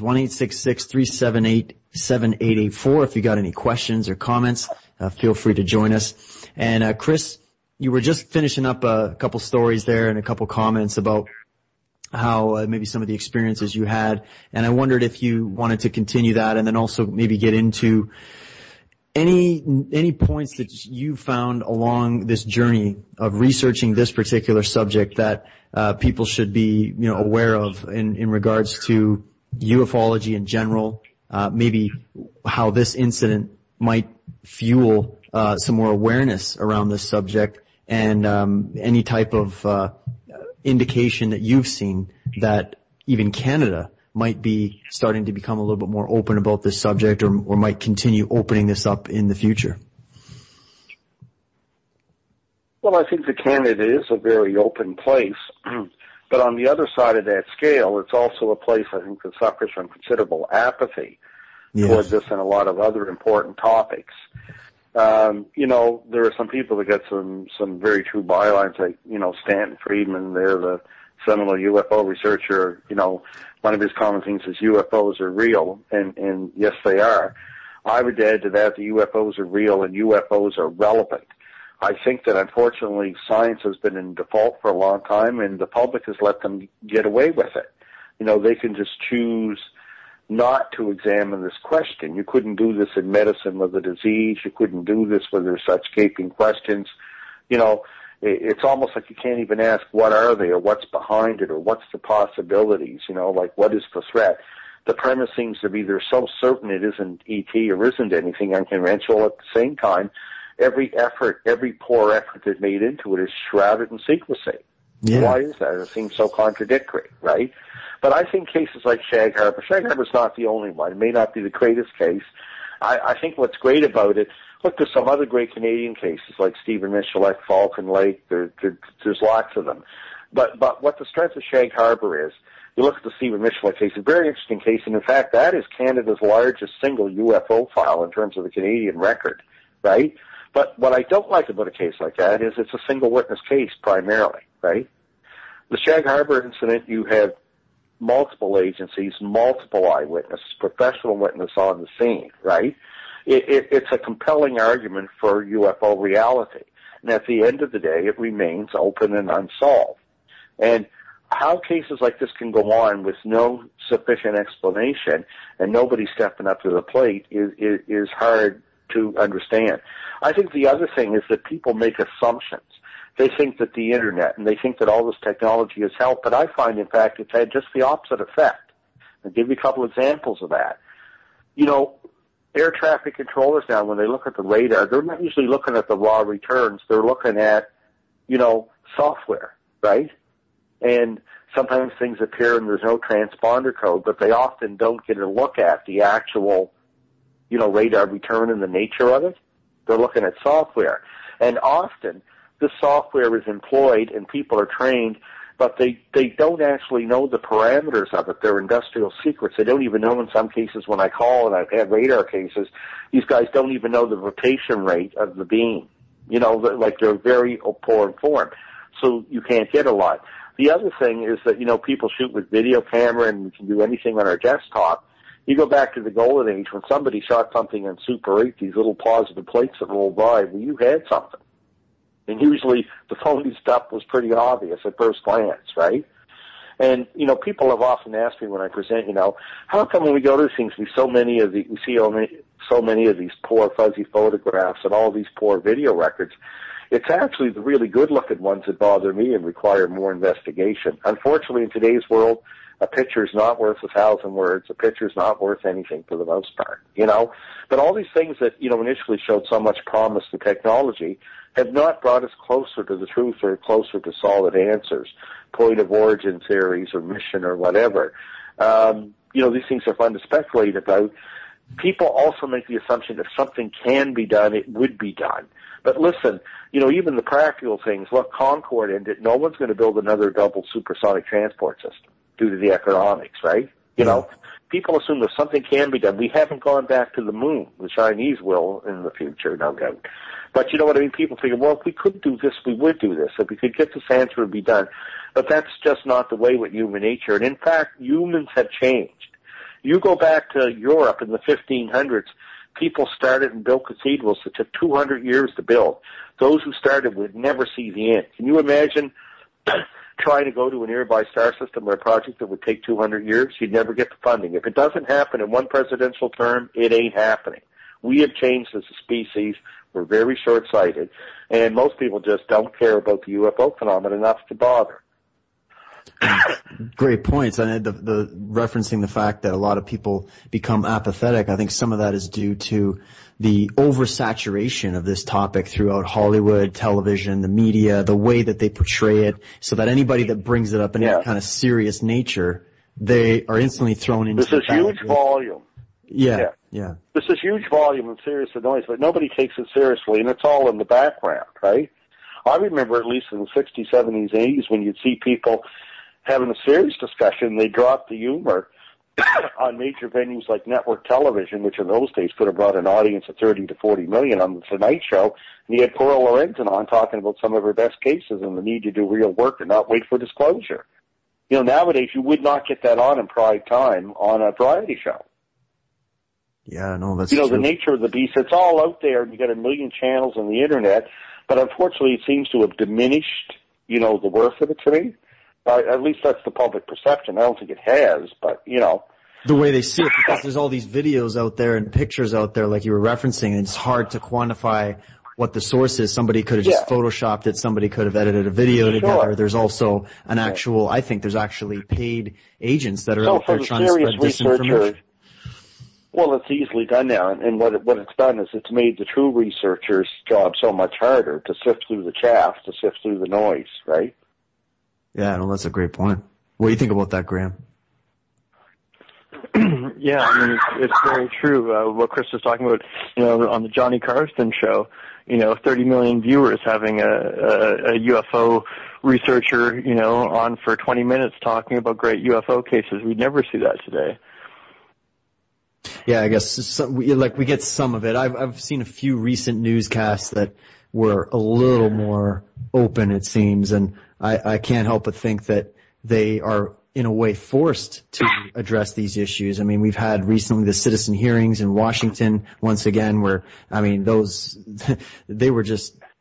[SPEAKER 1] 1-866-378-7884. If you got any questions or comments, feel free to join us. And Chris, you were just finishing up a couple stories there and a couple comments about how maybe some of the experiences you had. And I wondered if you wanted to continue that and then also maybe get into any points that you found along this journey of researching this particular subject that people should be aware of in regards to ufology in general, maybe how this incident might fuel some more awareness around this subject, and any type of indication that you've seen that even Canada might be starting to become a little bit more open about this subject, or might continue opening this up in the future.
[SPEAKER 2] Well, I think that Canada is a very open place, but on the other side of that scale, it's also a place I think that suffers from considerable apathy toward this and a lot of other important topics. There are some people that get some very true bylines, like, Stanton Friedman, they're the seminal UFO researcher. One of his common things is UFOs are real, and yes, they are. I would add to that the UFOs are real and UFOs are relevant. I think that unfortunately science has been in default for a long time, and the public has let them get away with it. They can just choose not to examine this question. You couldn't do this in medicine with a disease. You couldn't do this where there's such gaping questions. It's almost like you can't even ask what are they, or what's behind it, or what's the possibilities, like what is the threat. The premise seems to be they're so certain it isn't ET or isn't anything unconventional. At the same time, every poor effort that's made into it is shrouded in secrecy. Yeah. Why is that? It seems so contradictory, right? But I think cases like Shag Harbor's not the only one. It may not be the greatest case. I think what's great about it, look, there's some other great Canadian cases like Stephen Michalek, Falcon Lake. There's lots of them. But what the strength of Shag Harbor is, you look at the Stephen Michalek case, a very interesting case, and in fact that is Canada's largest single UFO file in terms of the Canadian record, right? But what I don't like about a case like that is it's a single witness case primarily, right? The Shag Harbor incident, you have multiple agencies, multiple eyewitnesses, professional witness on the scene, right? It's a compelling argument for UFO reality. And at the end of the day, it remains open and unsolved. And how cases like this can go on with no sufficient explanation and nobody stepping up to the plate is hard to understand. I think the other thing is that people make assumptions. They think that the internet and they think that all this technology has helped, but I find, in fact, it's had just the opposite effect. I'll give you a couple examples of that. air traffic controllers now, when they look at the radar, they're not usually looking at the raw returns. They're looking at, software, right? And sometimes things appear and there's no transponder code, but they often don't get a look at the actual, radar return and the nature of it. They're looking at software. And often the software is employed and people are trained, but they don't actually know the parameters of it. They're industrial secrets. They don't even know, in some cases when I call, and I've had radar cases, these guys don't even know the rotation rate of the beam. Like they're very poor informed. So you can't get a lot. The other thing is that, people shoot with video camera and we can do anything on our desktop. You go back to the golden age when somebody shot something on Super 8, these little positive plates that roll by, well, you had something. And usually the phony stuff was pretty obvious at first glance, right? And, people have often asked me when I present, how come when we go to these things, we see so many of these poor fuzzy photographs and all these poor video records? It's actually the really good-looking ones that bother me and require more investigation. Unfortunately, in today's world, a picture's not worth 1,000 words. A picture's not worth anything for the most part, But all these things that, initially showed so much promise to technology have not brought us closer to the truth or closer to solid answers, point of origin theories or mission or whatever. These things are fun to speculate about. People also make the assumption if something can be done, it would be done. But listen, even the practical things, look, Concorde ended, no one's going to build another double supersonic transport system due to the economics, right? People assume that something can be done. We haven't gone back to the moon. The Chinese will in the future, no doubt. But you know what I mean? People figure, well, if we could do this, we would do this. If we could get this answer, it would be done. But that's just not the way with human nature. And in fact, humans have changed. You go back to Europe in the 1500s, people started and built cathedrals that took 200 years to build. Those who started would never see the end. Can you imagine trying to go to a nearby star system or a project that would take 200 years? You'd never get the funding. If it doesn't happen in one presidential term, it ain't happening. We have changed as a species. We're very short-sighted, and most people just don't care about the UFO phenomenon enough to bother.
[SPEAKER 1] Great points. And the referencing the fact that a lot of people become apathetic, I think some of that is due to the oversaturation of this topic throughout Hollywood, television, the media, the way that they portray it, so that anybody that brings it up in any kind of serious nature, they are instantly thrown into
[SPEAKER 2] this is huge volume.
[SPEAKER 1] Yeah.
[SPEAKER 2] This is huge volume and serious noise, but nobody takes it seriously, and it's all in the background, right? I remember at least in the 60s, 70s, 80s when you'd see people having a serious discussion, they dropped the humor on major venues like network television, which in those days could have brought an audience of 30 to 40 million on the Tonight Show. And you had Cora Lorenzen on talking about some of her best cases and the need to do real work and not wait for disclosure. Nowadays you would not get that on in prime time on a variety show.
[SPEAKER 1] Yeah, no, that's true.
[SPEAKER 2] The nature of the beast, it's all out there, and you got a million channels on the internet, but unfortunately it seems to have diminished, the worth of it to me. At least that's the public perception. I don't think it has, but,
[SPEAKER 1] the way they see it, because there's all these videos out there and pictures out there like you were referencing, and it's hard to quantify what the source is. Somebody could have just photoshopped it. Somebody could have edited a video together. There's also an actual, I think there's actually paid agents that are out there trying to spread disinformation.
[SPEAKER 2] Well, it's easily done now, and what it's done is it's made the true researcher's job so much harder to sift through the chaff, to sift through the noise, right?
[SPEAKER 1] Yeah, no, that's a great point. What do you think about that, Graham?
[SPEAKER 3] Yeah, it's very true. What Chris was talking about, on the Johnny Carston show, 30 million viewers having a UFO researcher, on for 20 minutes talking about great UFO cases. We'd never see that today.
[SPEAKER 1] Yeah, I guess we get some of it. I've seen a few recent newscasts that were a little more open, it seems, and I can't help but think that they are in a way forced to address these issues. I mean, we've had recently the citizen hearings in Washington once again where, those, they were just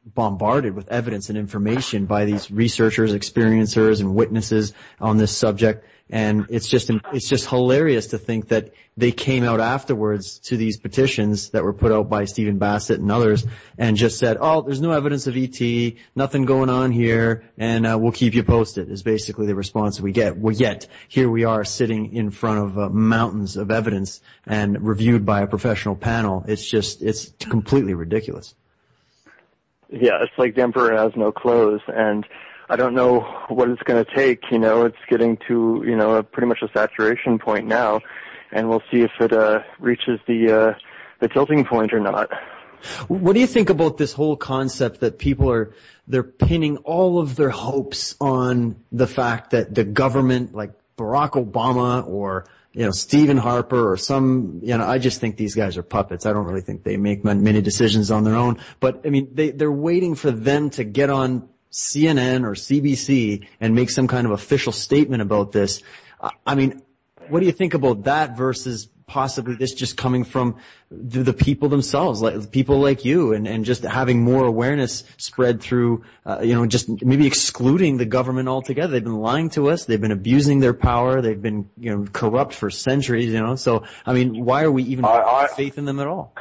[SPEAKER 1] bombarded with evidence and information by these researchers, experiencers, and witnesses on this subject. And it's just hilarious to think that they came out afterwards to these petitions that were put out by Stephen Bassett and others and just said, oh, there's no evidence of ET, nothing going on here, and we'll keep you posted, is basically the response we get. Well, yet, here we are sitting in front of mountains of evidence and reviewed by a professional panel. It's completely ridiculous.
[SPEAKER 3] Yeah, it's like the emperor has no clothes, and I don't know what it's going to take. It's getting to, pretty much a saturation point now, and we'll see if it reaches the tilting point or not.
[SPEAKER 1] What do you think about this whole concept that they're pinning all of their hopes on the fact that the government, like Barack Obama or Stephen Harper or I just think these guys are puppets. I don't really think they make many decisions on their own. But, I mean, they're waiting for them to get on CNN or CBC and make some kind of official statement about this. I mean, what do you think about that versus possibly this just coming from the people themselves, like people like you, and just having more awareness spread through, just maybe excluding the government altogether? They've been lying to us. They've been abusing their power. They've been, corrupt for centuries, So, I mean, why are we even faith in them at all?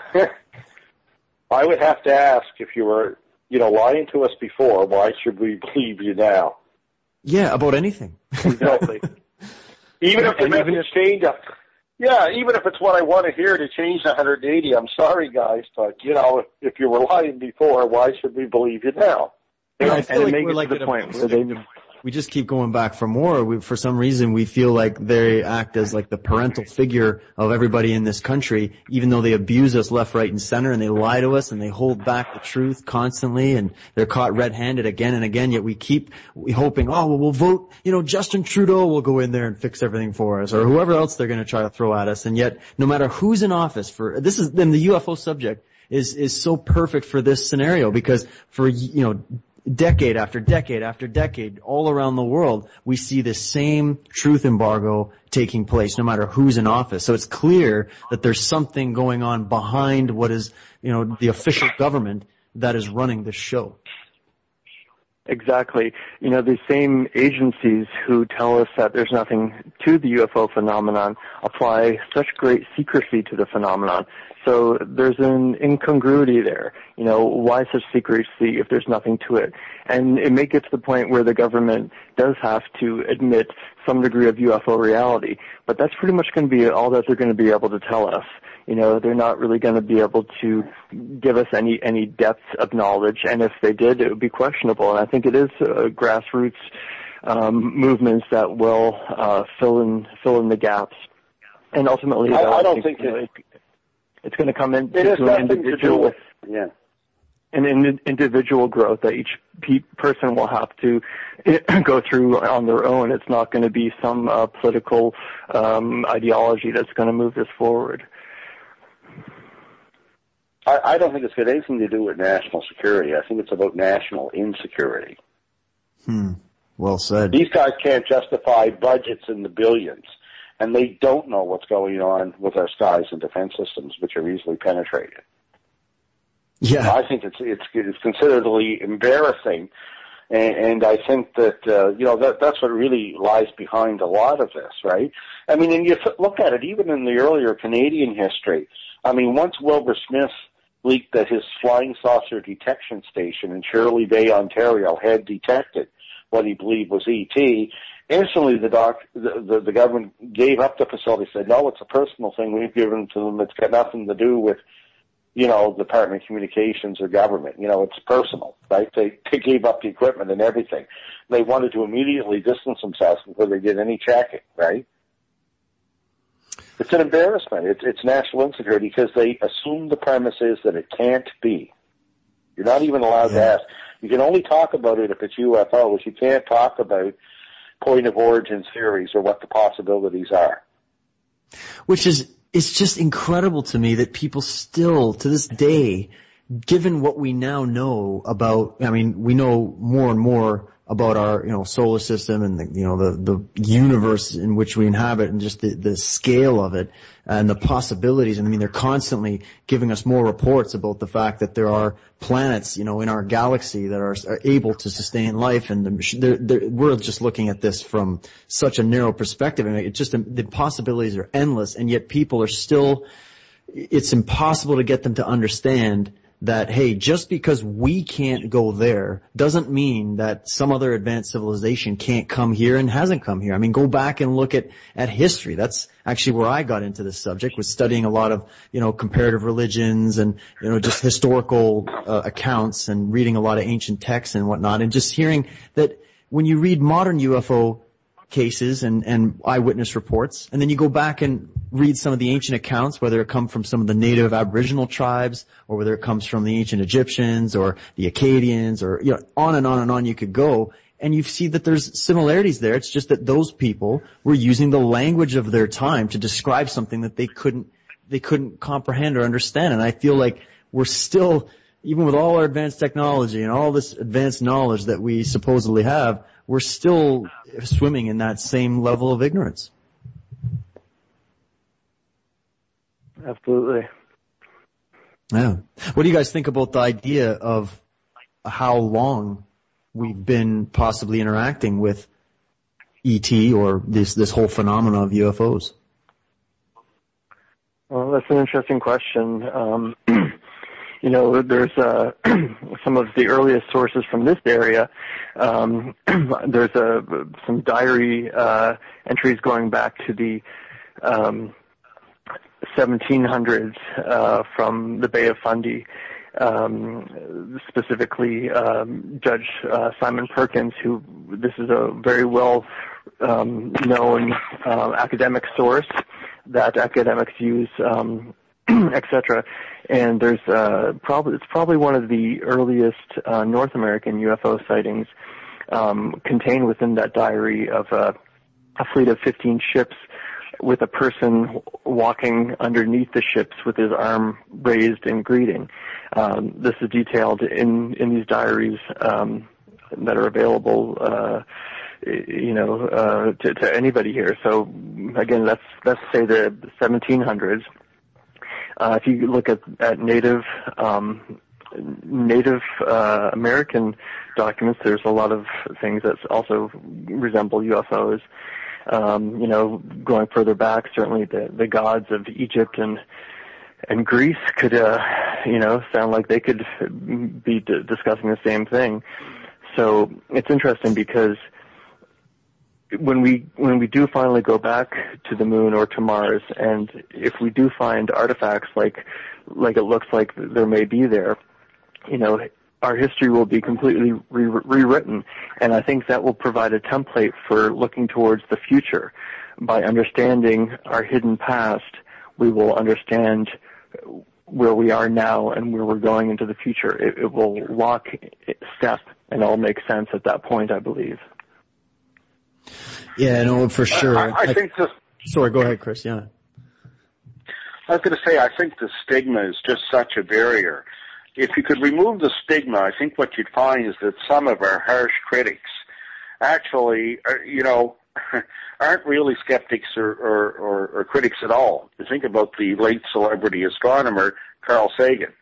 [SPEAKER 2] I would have to ask, if you were, lying to us before, why should we believe you now?
[SPEAKER 1] Yeah, about anything.
[SPEAKER 2] Exactly. Even if the message change up. Yeah, even if it's what I want to hear to change 180, I'm sorry, guys, but, if you were lying before, why should we believe you now?
[SPEAKER 1] I feel like we're like at a point where we just keep going back for more. For some reason, we feel like they act as like the parental figure of everybody in this country, even though they abuse us left, right, and center, and they lie to us, and they hold back the truth constantly, and they're caught red-handed again and again, yet we keep hoping, we'll vote, Justin Trudeau will go in there and fix everything for us, or whoever else they're going to try to throw at us, and yet, no matter who's in office then the UFO subject is so perfect for this scenario, because for, decade after decade after decade, all around the world, we see the same truth embargo taking place, no matter who's in office. So it's clear that there's something going on behind what is, the official government that is running this show.
[SPEAKER 3] Exactly. The same agencies who tell us that there's nothing to the UFO phenomenon apply such great secrecy to the phenomenon. So there's an incongruity there. Why such secrecy if there's nothing to it? And it may get to the point where the government does have to admit some degree of UFO reality, but that's pretty much going to be all that they're going to be able to tell us. They're not really going to be able to give us any depth of knowledge, and if they did, it would be questionable. And I think it is grassroots movements that will fill in the gaps. And ultimately,
[SPEAKER 2] I don't think
[SPEAKER 3] it's going to come into
[SPEAKER 2] an
[SPEAKER 3] individual, an individual growth that each person will have to go through on their own. It's not going to be some political ideology that's going to move this forward.
[SPEAKER 2] I don't think it's got anything to do with national security. I think it's about national insecurity.
[SPEAKER 1] Well said.
[SPEAKER 2] These guys can't justify budgets in the billions, and they don't know what's going on with our skies and defense systems, which are easily penetrated.
[SPEAKER 1] Yeah,
[SPEAKER 2] I think it's considerably embarrassing, and I think that that's what really lies behind a lot of this, right? I mean, and you look at it even in the earlier Canadian history. I mean, once Wilbur Smith leaked that his flying saucer detection station in Shirley Bay, Ontario, had detected what he believed was ET, instantly the government gave up the facility, said, no, it's a personal thing we've given to them. It's got nothing to do with, the Department of Communications or government. It's personal, right? They gave up the equipment and everything. They wanted to immediately distance themselves before they did any checking, right? It's an embarrassment. It's national insecurity because they assume the premise is that it can't be. You're not even allowed to ask. You can only talk about it if it's UFOs. You can't talk about point of origin theories or what the possibilities are.
[SPEAKER 1] Which is, it's just incredible to me that people still, to this day, given what we now know about, I mean, we know more and more about our, solar system and the universe in which we inhabit, and just the scale of it and the possibilities. And I mean, they're constantly giving us more reports about the fact that there are planets, in our galaxy that are able to sustain life. And we're just looking at this from such a narrow perspective. I mean, it's just, the possibilities are endless, and yet people are still, it's impossible to get them to understand that, hey, just because we can't go there doesn't mean that some other advanced civilization can't come here and hasn't come here. I mean, go back and look at history. That's actually where I got into this subject, was studying a lot of, comparative religions and, just historical accounts, and reading a lot of ancient texts and whatnot, and just hearing that when you read modern UFO cases and eyewitness reports, and then you go back and read some of the ancient accounts, whether it come from some of the native Aboriginal tribes, or whether it comes from the ancient Egyptians or the Akkadians, or on and on and on you could go, and you see that there's similarities there. It's just that those people were using the language of their time to describe something that they couldn't comprehend or understand. And I feel like we're still, even with all our advanced technology and all this advanced knowledge that we supposedly have, we're still swimming in that same level of ignorance.
[SPEAKER 3] Absolutely.
[SPEAKER 1] Yeah. What do you guys think about the idea of how long we've been possibly interacting with ET, or this whole phenomenon of UFOs?
[SPEAKER 3] Well, that's an interesting question. There's some of the earliest sources from this area. There's some diary entries going back to the 1700s from the Bay of Fundy, specifically Judge Simon Perkins, who, this is a very well known academic source that academics use, etc. And there's it's probably one of the earliest North American UFO sightings contained within that diary, of a fleet of 15 ships with a person walking underneath the ships with his arm raised in greeting. This is detailed in these diaries that are available to anybody here. So again, let's say the 1700s. If you look at Native American documents, there's a lot of things that also resemble UFOs. Going further back, certainly the gods of Egypt and Greece could, sound like they could be discussing the same thing. So it's interesting, because when we do finally go back to the moon or to Mars, and if we do find artifacts like it looks like there may be there, our history will be completely rewritten. And I think that will provide a template for looking towards the future. By understanding our hidden past, we will understand where we are now and where we're going into the future. It will lock step, and all make sense at that point, I believe.
[SPEAKER 1] Yeah, no, for sure.
[SPEAKER 2] I think this...
[SPEAKER 1] Sorry, go ahead, Chris, yeah.
[SPEAKER 2] I was going to say, I think the stigma is just such a barrier. If you could remove the stigma, I think what you'd find is that some of our harsh critics actually, aren't really skeptics or critics at all. You think about the late celebrity astronomer, Carl Sagan.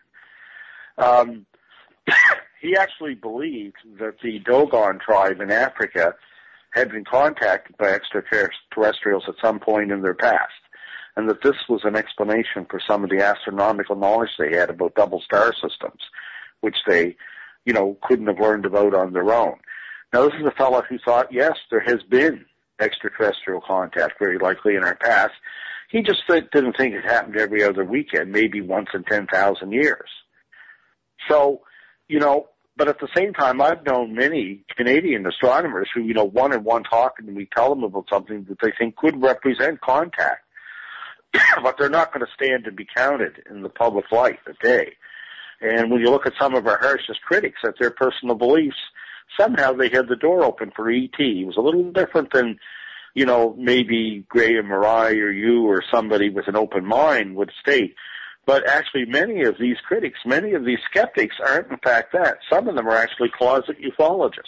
[SPEAKER 2] He actually believed that the Dogon tribe in Africa had been contacted by extraterrestrials at some point in their past, and that this was an explanation for some of the astronomical knowledge they had about double star systems, which they, couldn't have learned about on their own. Now, this is a fellow who thought, yes, there has been extraterrestrial contact, very likely in our past. He just didn't think it happened every other weekend, maybe once in 10,000 years. So, but at the same time, I've known many Canadian astronomers who, one-on-one talking, and we tell them about something that they think could represent contact. But they're not going to stand to be counted in the public light today. And when you look at some of our harshest critics at their personal beliefs, somehow they had the door open for ET. It was a little different than, maybe Graham or I or you or somebody with an open mind would state. But actually many of these critics, many of these skeptics aren't in fact that. Some of them are actually closet ufologists.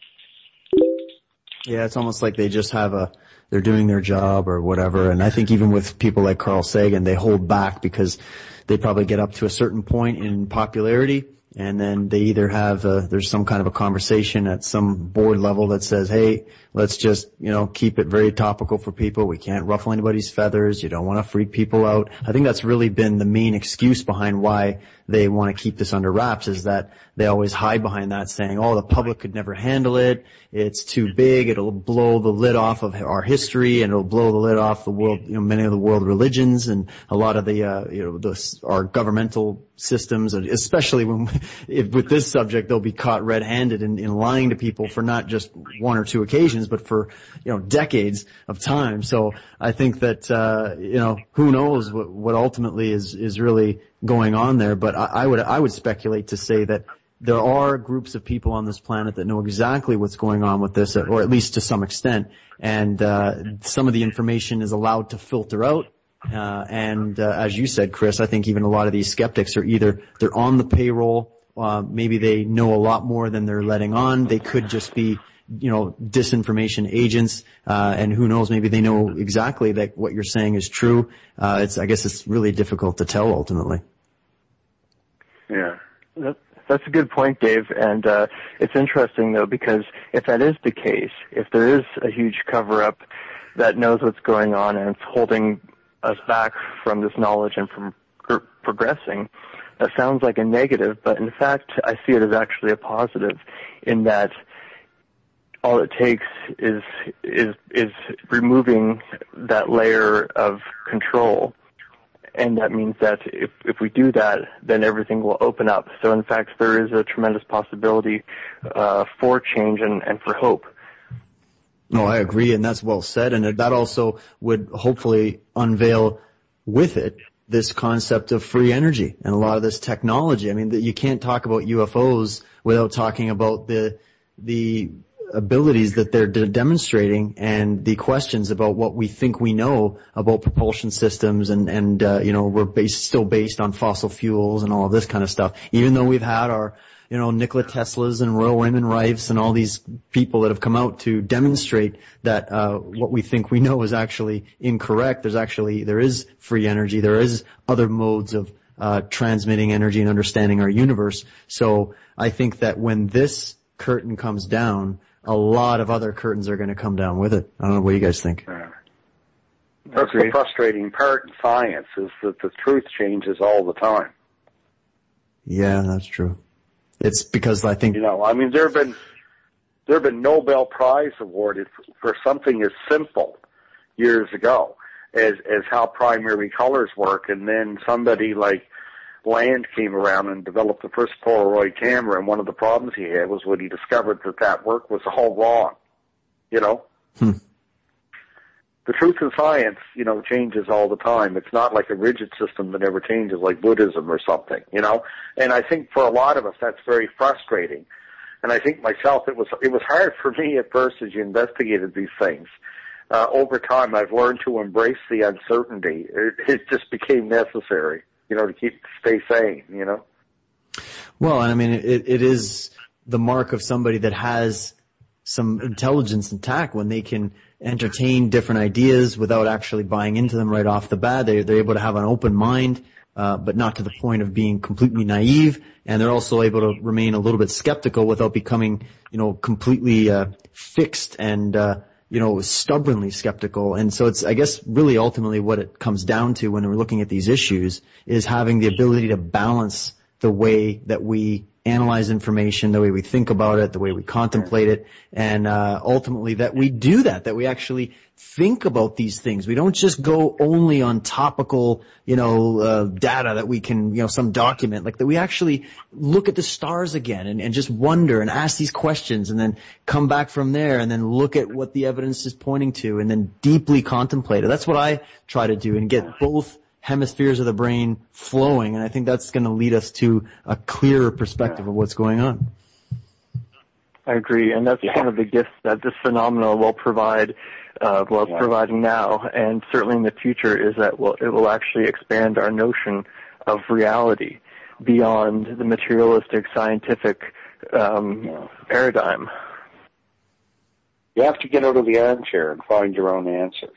[SPEAKER 1] Yeah, it's almost like they just they're doing their job or whatever. And I think even with people like Carl Sagan, they hold back because they probably get up to a certain point in popularity, and then they either have there's some kind of a conversation at some board level that says, hey, let's just, keep it very topical for people. We can't ruffle anybody's feathers. You don't want to freak people out. I think that's really been the main excuse behind why they want to keep this under wraps, is that they always hide behind that, saying, oh, the public could never handle it. It's too big. It'll blow the lid off of our history, and it'll blow the lid off the world, many of the world religions and a lot of the, our governmental systems, and especially with this subject, they'll be caught red-handed in lying to people for not just one or two occasions, but for, decades of time. So I think that, who knows what ultimately is really going on there. But I would speculate to say that there are groups of people on this planet that know exactly what's going on with this, or at least to some extent. And, some of the information is allowed to filter out. As you said, Chris, I think even a lot of these skeptics are either they're on the payroll, maybe they know a lot more than they're letting on. They could just be, disinformation agents, and who knows, maybe they know exactly that what you're saying is true. I guess it's really difficult to tell ultimately.
[SPEAKER 2] Yeah.
[SPEAKER 3] That's a good point, Dave. And it's interesting, though, because if that is the case, if there is a huge cover-up that knows what's going on and it's holding us back from this knowledge and from progressing, that sounds like a negative. But in fact, I see it as actually a positive, in that all it takes is removing that layer of control. And that means that if we do that, then everything will open up. So in fact, there is a tremendous possibility for change and for hope.
[SPEAKER 1] No, I agree, and that's well said. And that also would hopefully unveil with it this concept of free energy and a lot of this technology. I mean, you can't talk about UFOs without talking about the abilities that they're demonstrating and the questions about what we think we know about propulsion systems, and we're still based on fossil fuels and all of this kind of stuff, even though we've had our Nikola Teslas and Royal Raymond Rifes and all these people that have come out to demonstrate that what we think we know is actually incorrect. There is free energy. There is other modes of transmitting energy and understanding our universe. So I think that when this curtain comes down, a lot of other curtains are going to come down with it. I don't know what you guys think.
[SPEAKER 2] That's the frustrating part in science, is that the truth changes all the time.
[SPEAKER 1] Yeah, that's true. It's because I think
[SPEAKER 2] there have been Nobel Prize awarded for something as simple years ago as how primary colors work, and then somebody like Land came around and developed the first Polaroid camera, and one of the problems he had was when he discovered that work was all wrong. The truth in science, changes all the time. It's not like a rigid system that never changes, like Buddhism or something, And I think for a lot of us, that's very frustrating. And I think myself, it was hard for me at first as you investigated these things. Over time, I've learned to embrace the uncertainty. It just became necessary, to stay sane,
[SPEAKER 1] Well, I mean, it is the mark of somebody that has some intelligence intact when they can entertain different ideas without actually buying into them right off the bat. They're able to have an open mind, but not to the point of being completely naive. And they're also able to remain a little bit skeptical without becoming, completely fixed and stubbornly skeptical. And so it's, I guess, really ultimately what it comes down to when we're looking at these issues is having the ability to balance the way that we analyze information, the way we think about it, the way we contemplate it, and ultimately that we do that we actually think about these things. We don't just go only on topical, data that we can, some document, like that we actually look at the stars again and just wonder and ask these questions and then come back from there and then look at what the evidence is pointing to and then deeply contemplate it. That's what I try to do and get both hemispheres of the brain flowing, and I think that's going to lead us to a clearer perspective of what's going on.
[SPEAKER 3] I agree, and that's one of the gifts that this phenomenon will provide, it's providing now, and certainly in the future, is that it will actually expand our notion of reality beyond the materialistic scientific paradigm.
[SPEAKER 2] You have to get out of the armchair and find your own answers.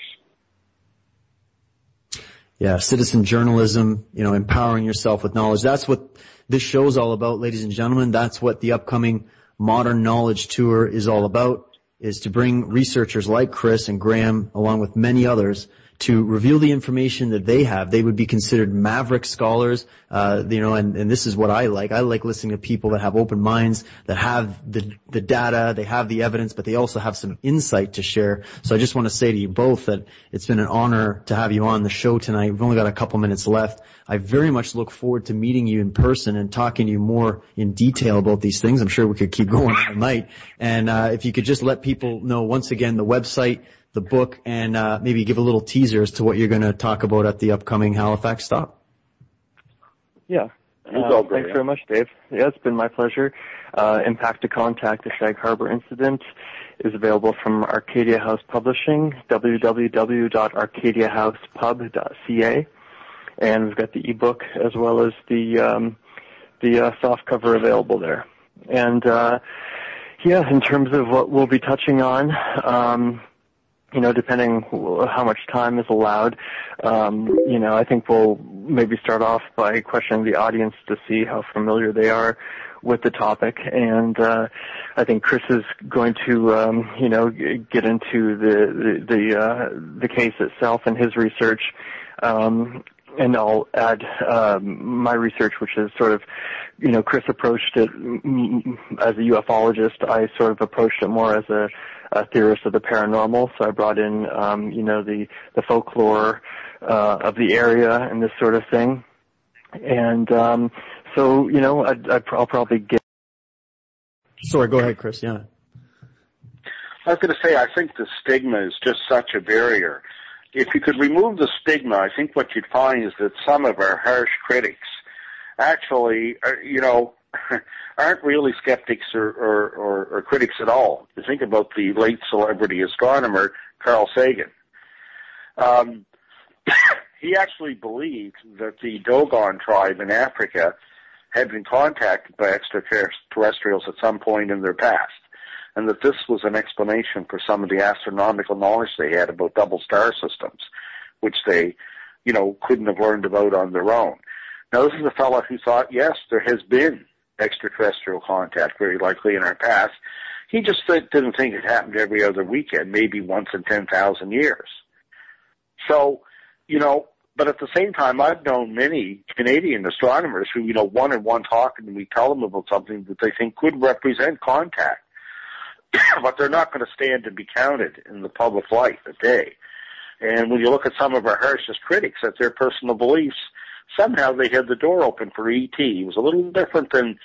[SPEAKER 1] Yeah, citizen journalism, empowering yourself with knowledge. That's what this show's all about, ladies and gentlemen. That's what the upcoming Modern Knowledge Tour is all about, is to bring researchers like Chris and Graham, along with many others, to reveal the information that they have. They would be considered maverick scholars, and this is what I like. I like listening to people that have open minds, that have the data, they have the evidence, but they also have some insight to share. So I just want to say to you both that it's been an honor to have you on the show tonight. We've only got a couple minutes left. I very much look forward to meeting you in person and talking to you more in detail about these things. I'm sure we could keep going all night. And if you could just let people know once again the website, the book, and maybe give a little teaser as to what you're going to talk about at the upcoming Halifax stop.
[SPEAKER 3] Yeah. Thanks very much, Dave. Yeah, it's been my pleasure. Impact to Contact, the Shag Harbor Incident, is available from Arcadia House Publishing, www.arcadiahousepub.ca. And we've got the ebook as well as the soft cover available there. And in terms of what we'll be touching on, depending how much time is allowed, I think we'll maybe start off by questioning the audience to see how familiar they are with the topic. And I think Chris is going to, get into the case itself and his research. And I'll add my research, which is sort of, Chris approached it as a ufologist. I sort of approached it more as a theorist of the paranormal. So I brought in, the folklore of the area and this sort of thing. And I'll probably get.
[SPEAKER 1] Sorry, go ahead, Chris. Yeah.
[SPEAKER 2] I was going to say, I think the stigma is just such a barrier. If you could remove the stigma, I think what you'd find is that some of our harsh critics actually, aren't really skeptics or critics at all. You think about the late celebrity astronomer, Carl Sagan. He actually believed that the Dogon tribe in Africa had been contacted by extraterrestrials at some point in their past, and that this was an explanation for some of the astronomical knowledge they had about double star systems, which they, couldn't have learned about on their own. Now, this is a fellow who thought, yes, there has been extraterrestrial contact, very likely in our past. He just didn't think it happened every other weekend, maybe once in 10,000 years. So, but at the same time, I've known many Canadian astronomers who, one and one talk, and we tell them about something that they think could represent contact. But they're not going to stand to be counted in the public light a day. And when you look at some of our harshest critics at their personal beliefs, somehow they had the door open for E.T. It was a little different than,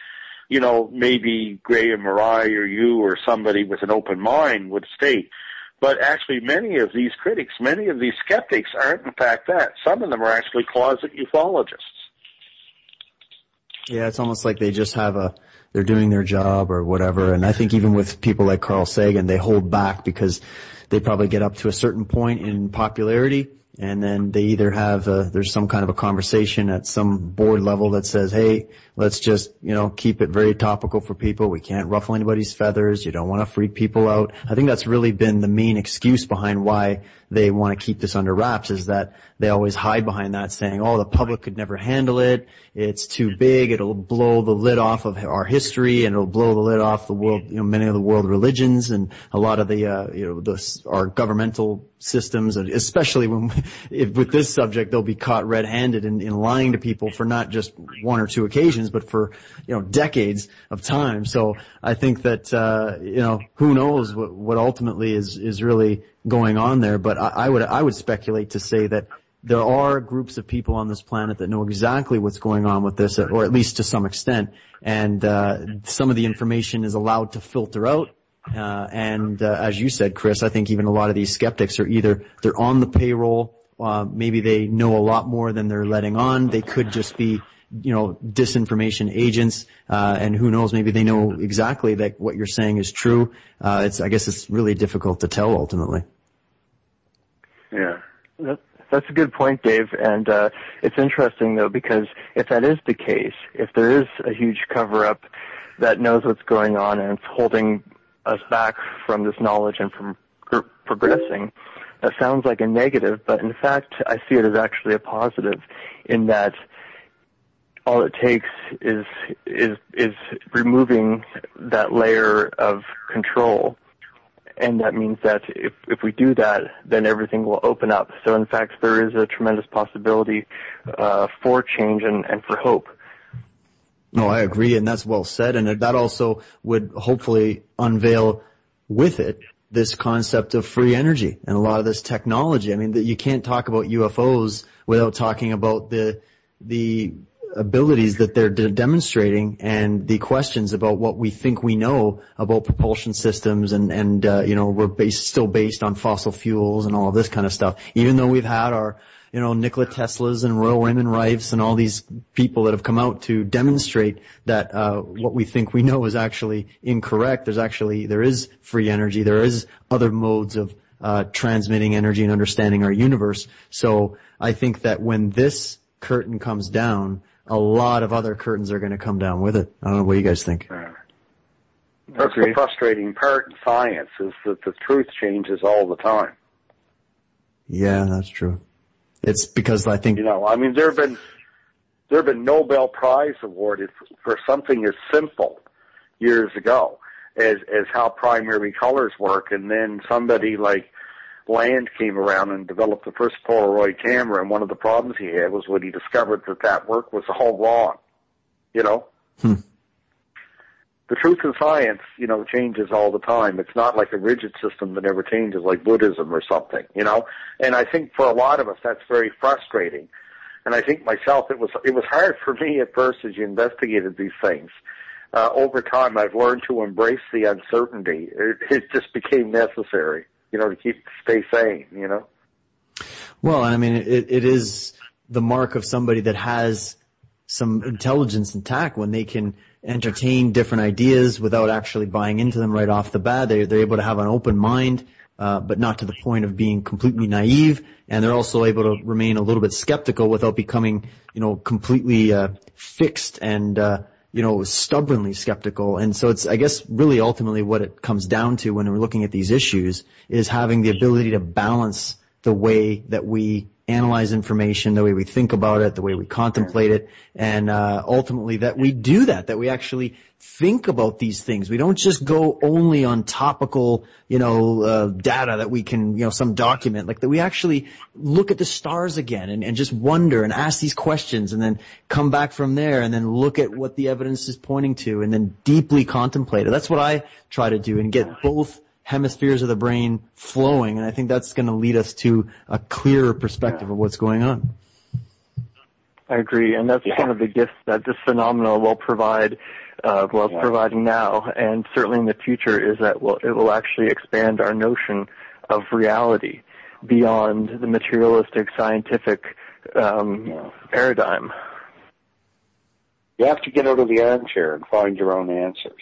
[SPEAKER 2] maybe Graham or I or you or somebody with an open mind would state. But actually many of these critics, many of these skeptics aren't in fact that. Some of them are actually closet ufologists.
[SPEAKER 1] Yeah, it's almost like they just they're doing their job or whatever. And I think even with people like Carl Sagan, they hold back because they probably get up to a certain point in popularity, and then they either have there's some kind of a conversation at some board level that says, hey, let's just, keep it very topical for people. We can't ruffle anybody's feathers. You don't want to freak people out. I think that's really been the main excuse behind why they want to keep this under wraps, is that they always hide behind that, saying, oh, the public could never handle it. It's too big. It'll blow the lid off of our history, and it'll blow the lid off the world, many of the world religions and a lot of the, our governmental systems, especially with this subject, they'll be caught red-handed in lying to people for not just one or two occasions, but for, decades of time. So I think that, who knows what ultimately is really going on there. But I would speculate to say that there are groups of people on this planet that know exactly what's going on with this, or at least to some extent. And, some of the information is allowed to filter out. As you said, Chris, I think even a lot of these skeptics are either they're on the payroll, maybe they know a lot more than they're letting on. They could just be, disinformation agents, and who knows, maybe they know exactly that what you're saying is true. I guess it's really difficult to tell ultimately.
[SPEAKER 2] Yeah.
[SPEAKER 3] That's a good point, Dave, and it's interesting, though, because if that is the case, if there is a huge cover-up that knows what's going on and it's holding us back from this knowledge and from progressing, that sounds like a negative, but in fact, I see it as actually a positive in that all it takes is removing that layer of control. And that means that if we do that, then everything will open up. So in fact, there is a tremendous possibility for change and for hope.
[SPEAKER 1] No, I agree, and that's well said. And that also would hopefully unveil with it this concept of free energy and a lot of this technology. I mean, you can't talk about UFOs without talking about the abilities that they're demonstrating and the questions about what we think we know about propulsion systems and we're still based on fossil fuels and all of this kind of stuff. Even though we've had our, Nikola Teslas and Royal Raymond Rifes and all these people that have come out to demonstrate that, what we think we know is actually incorrect. There is free energy. There is other modes of, transmitting energy and understanding our universe. So I think that when this curtain comes down, a lot of other curtains are going to come down with it. I don't know what you guys think.
[SPEAKER 2] That's the frustrating part in science, is that the truth changes all the time.
[SPEAKER 1] Yeah, that's true. It's because I think
[SPEAKER 2] there have been Nobel Prize awarded for something as simple years ago as how primary colors work, and then somebody like Land came around and developed the first Polaroid camera, and one of the problems he had was when he discovered that work was all wrong. The truth in science, changes all the time. It's not like a rigid system that never changes, like Buddhism or something, And I think for a lot of us, that's very frustrating. And I think myself, it was hard for me at first as you investigated these things. Over time, I've learned to embrace the uncertainty. It just became necessary, to stay sane,
[SPEAKER 1] Well, I mean, it is the mark of somebody that has some intelligence and tact when they can entertain different ideas without actually buying into them right off the bat. They're able to have an open mind, but not to the point of being completely naive. And they're also able to remain a little bit skeptical without becoming, completely fixed and stubbornly skeptical. And so it's, I guess, really ultimately what it comes down to when we're looking at these issues is having the ability to balance the way that we analyze information, the way we think about it, the way we contemplate it, and ultimately that we do that we actually think about these things. We don't just go only on topical, data that we can, some document, like that we actually look at the stars again and just wonder and ask these questions and then come back from there and then look at what the evidence is pointing to and then deeply contemplate it. That's what I try to do and get both hemispheres of the brain flowing, and I think that's going to lead us to a clearer perspective of what's going on.
[SPEAKER 3] I agree, and that's one of the gifts that this phenomenon will provide, providing now, and certainly in the future, is that it will actually expand our notion of reality beyond the materialistic scientific paradigm.
[SPEAKER 2] You have to get out of the armchair and find your own answers.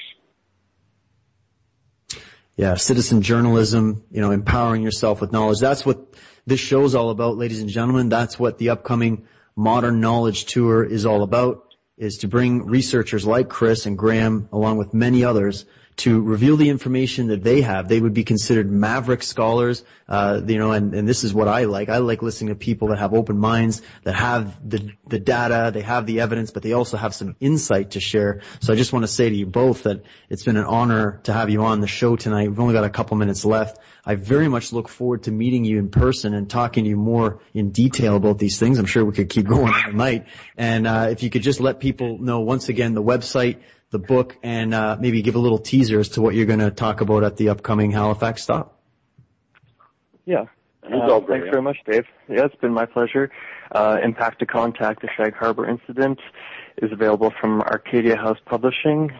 [SPEAKER 1] Yeah, citizen journalism, empowering yourself with knowledge. That's what this show's all about, ladies and gentlemen. That's what the upcoming Modern Knowledge Tour is all about, is to bring researchers like Chris and Graham, along with many others, to reveal the information that they have. They would be considered maverick scholars, and this is what I like. I like listening to people that have open minds, that have the data, they have the evidence, but they also have some insight to share. So I just want to say to you both that it's been an honor to have you on the show tonight. We've only got a couple minutes left. I very much look forward to meeting you in person and talking to you more in detail about these things. I'm sure we could keep going all night. And if you could just let people know once again the website, the book, and maybe give a little teaser as to what you're going to talk about at the upcoming Halifax stop.
[SPEAKER 3] Yeah. Thanks very much, Dave. Yeah, it's been my pleasure. Impact to Contact, the Shag Harbor Incident, is available from Arcadia House Publishing,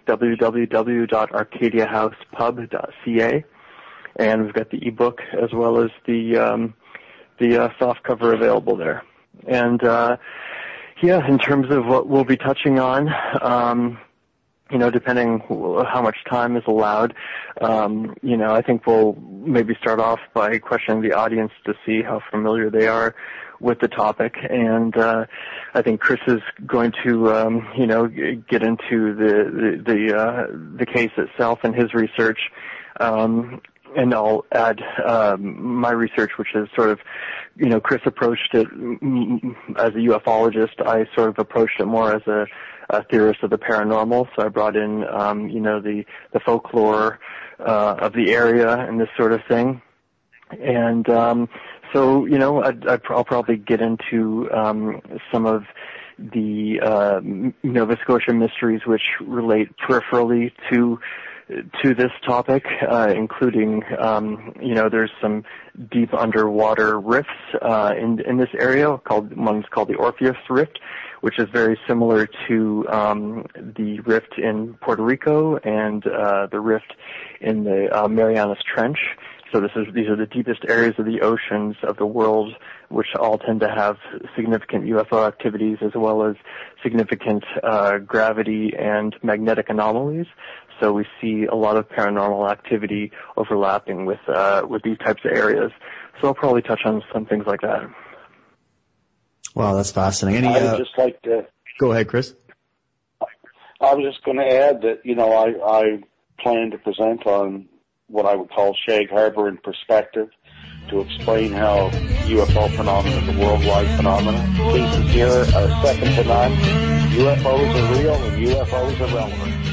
[SPEAKER 3] www.arcadiahousepub.ca. And we've got the ebook as well as the soft cover available there. And in terms of what we'll be touching on, depending how much time is allowed, I think we'll maybe start off by questioning the audience to see how familiar they are with the topic. And I think Chris is going to, get into the case itself and his research. And I'll add my research, which is sort of, Chris approached it as a ufologist. I sort of approached it more as a theorist of the paranormal. So I brought in, the folklore of the area and this sort of thing. And so, I'll probably get into some of the Nova Scotia mysteries which relate peripherally to this topic, including, there's some deep underwater rifts in this area. One's called the Orpheus Rift, which is very similar to the rift in Puerto Rico and the rift in the Marianas Trench. So these are the deepest areas of the oceans of the world, which all tend to have significant UFO activities as well as significant gravity and magnetic anomalies. So we see a lot of paranormal activity overlapping with these types of areas. So I'll probably touch on some things like that.
[SPEAKER 1] Wow, that's fascinating.
[SPEAKER 2] I would just like to...
[SPEAKER 1] Go ahead, Chris.
[SPEAKER 2] I was just going to add that, I plan to present on what I would call Shag Harbor in perspective to explain how UFO phenomena is a worldwide phenomenon. Cases here are second to none. UFOs are real and UFOs are relevant.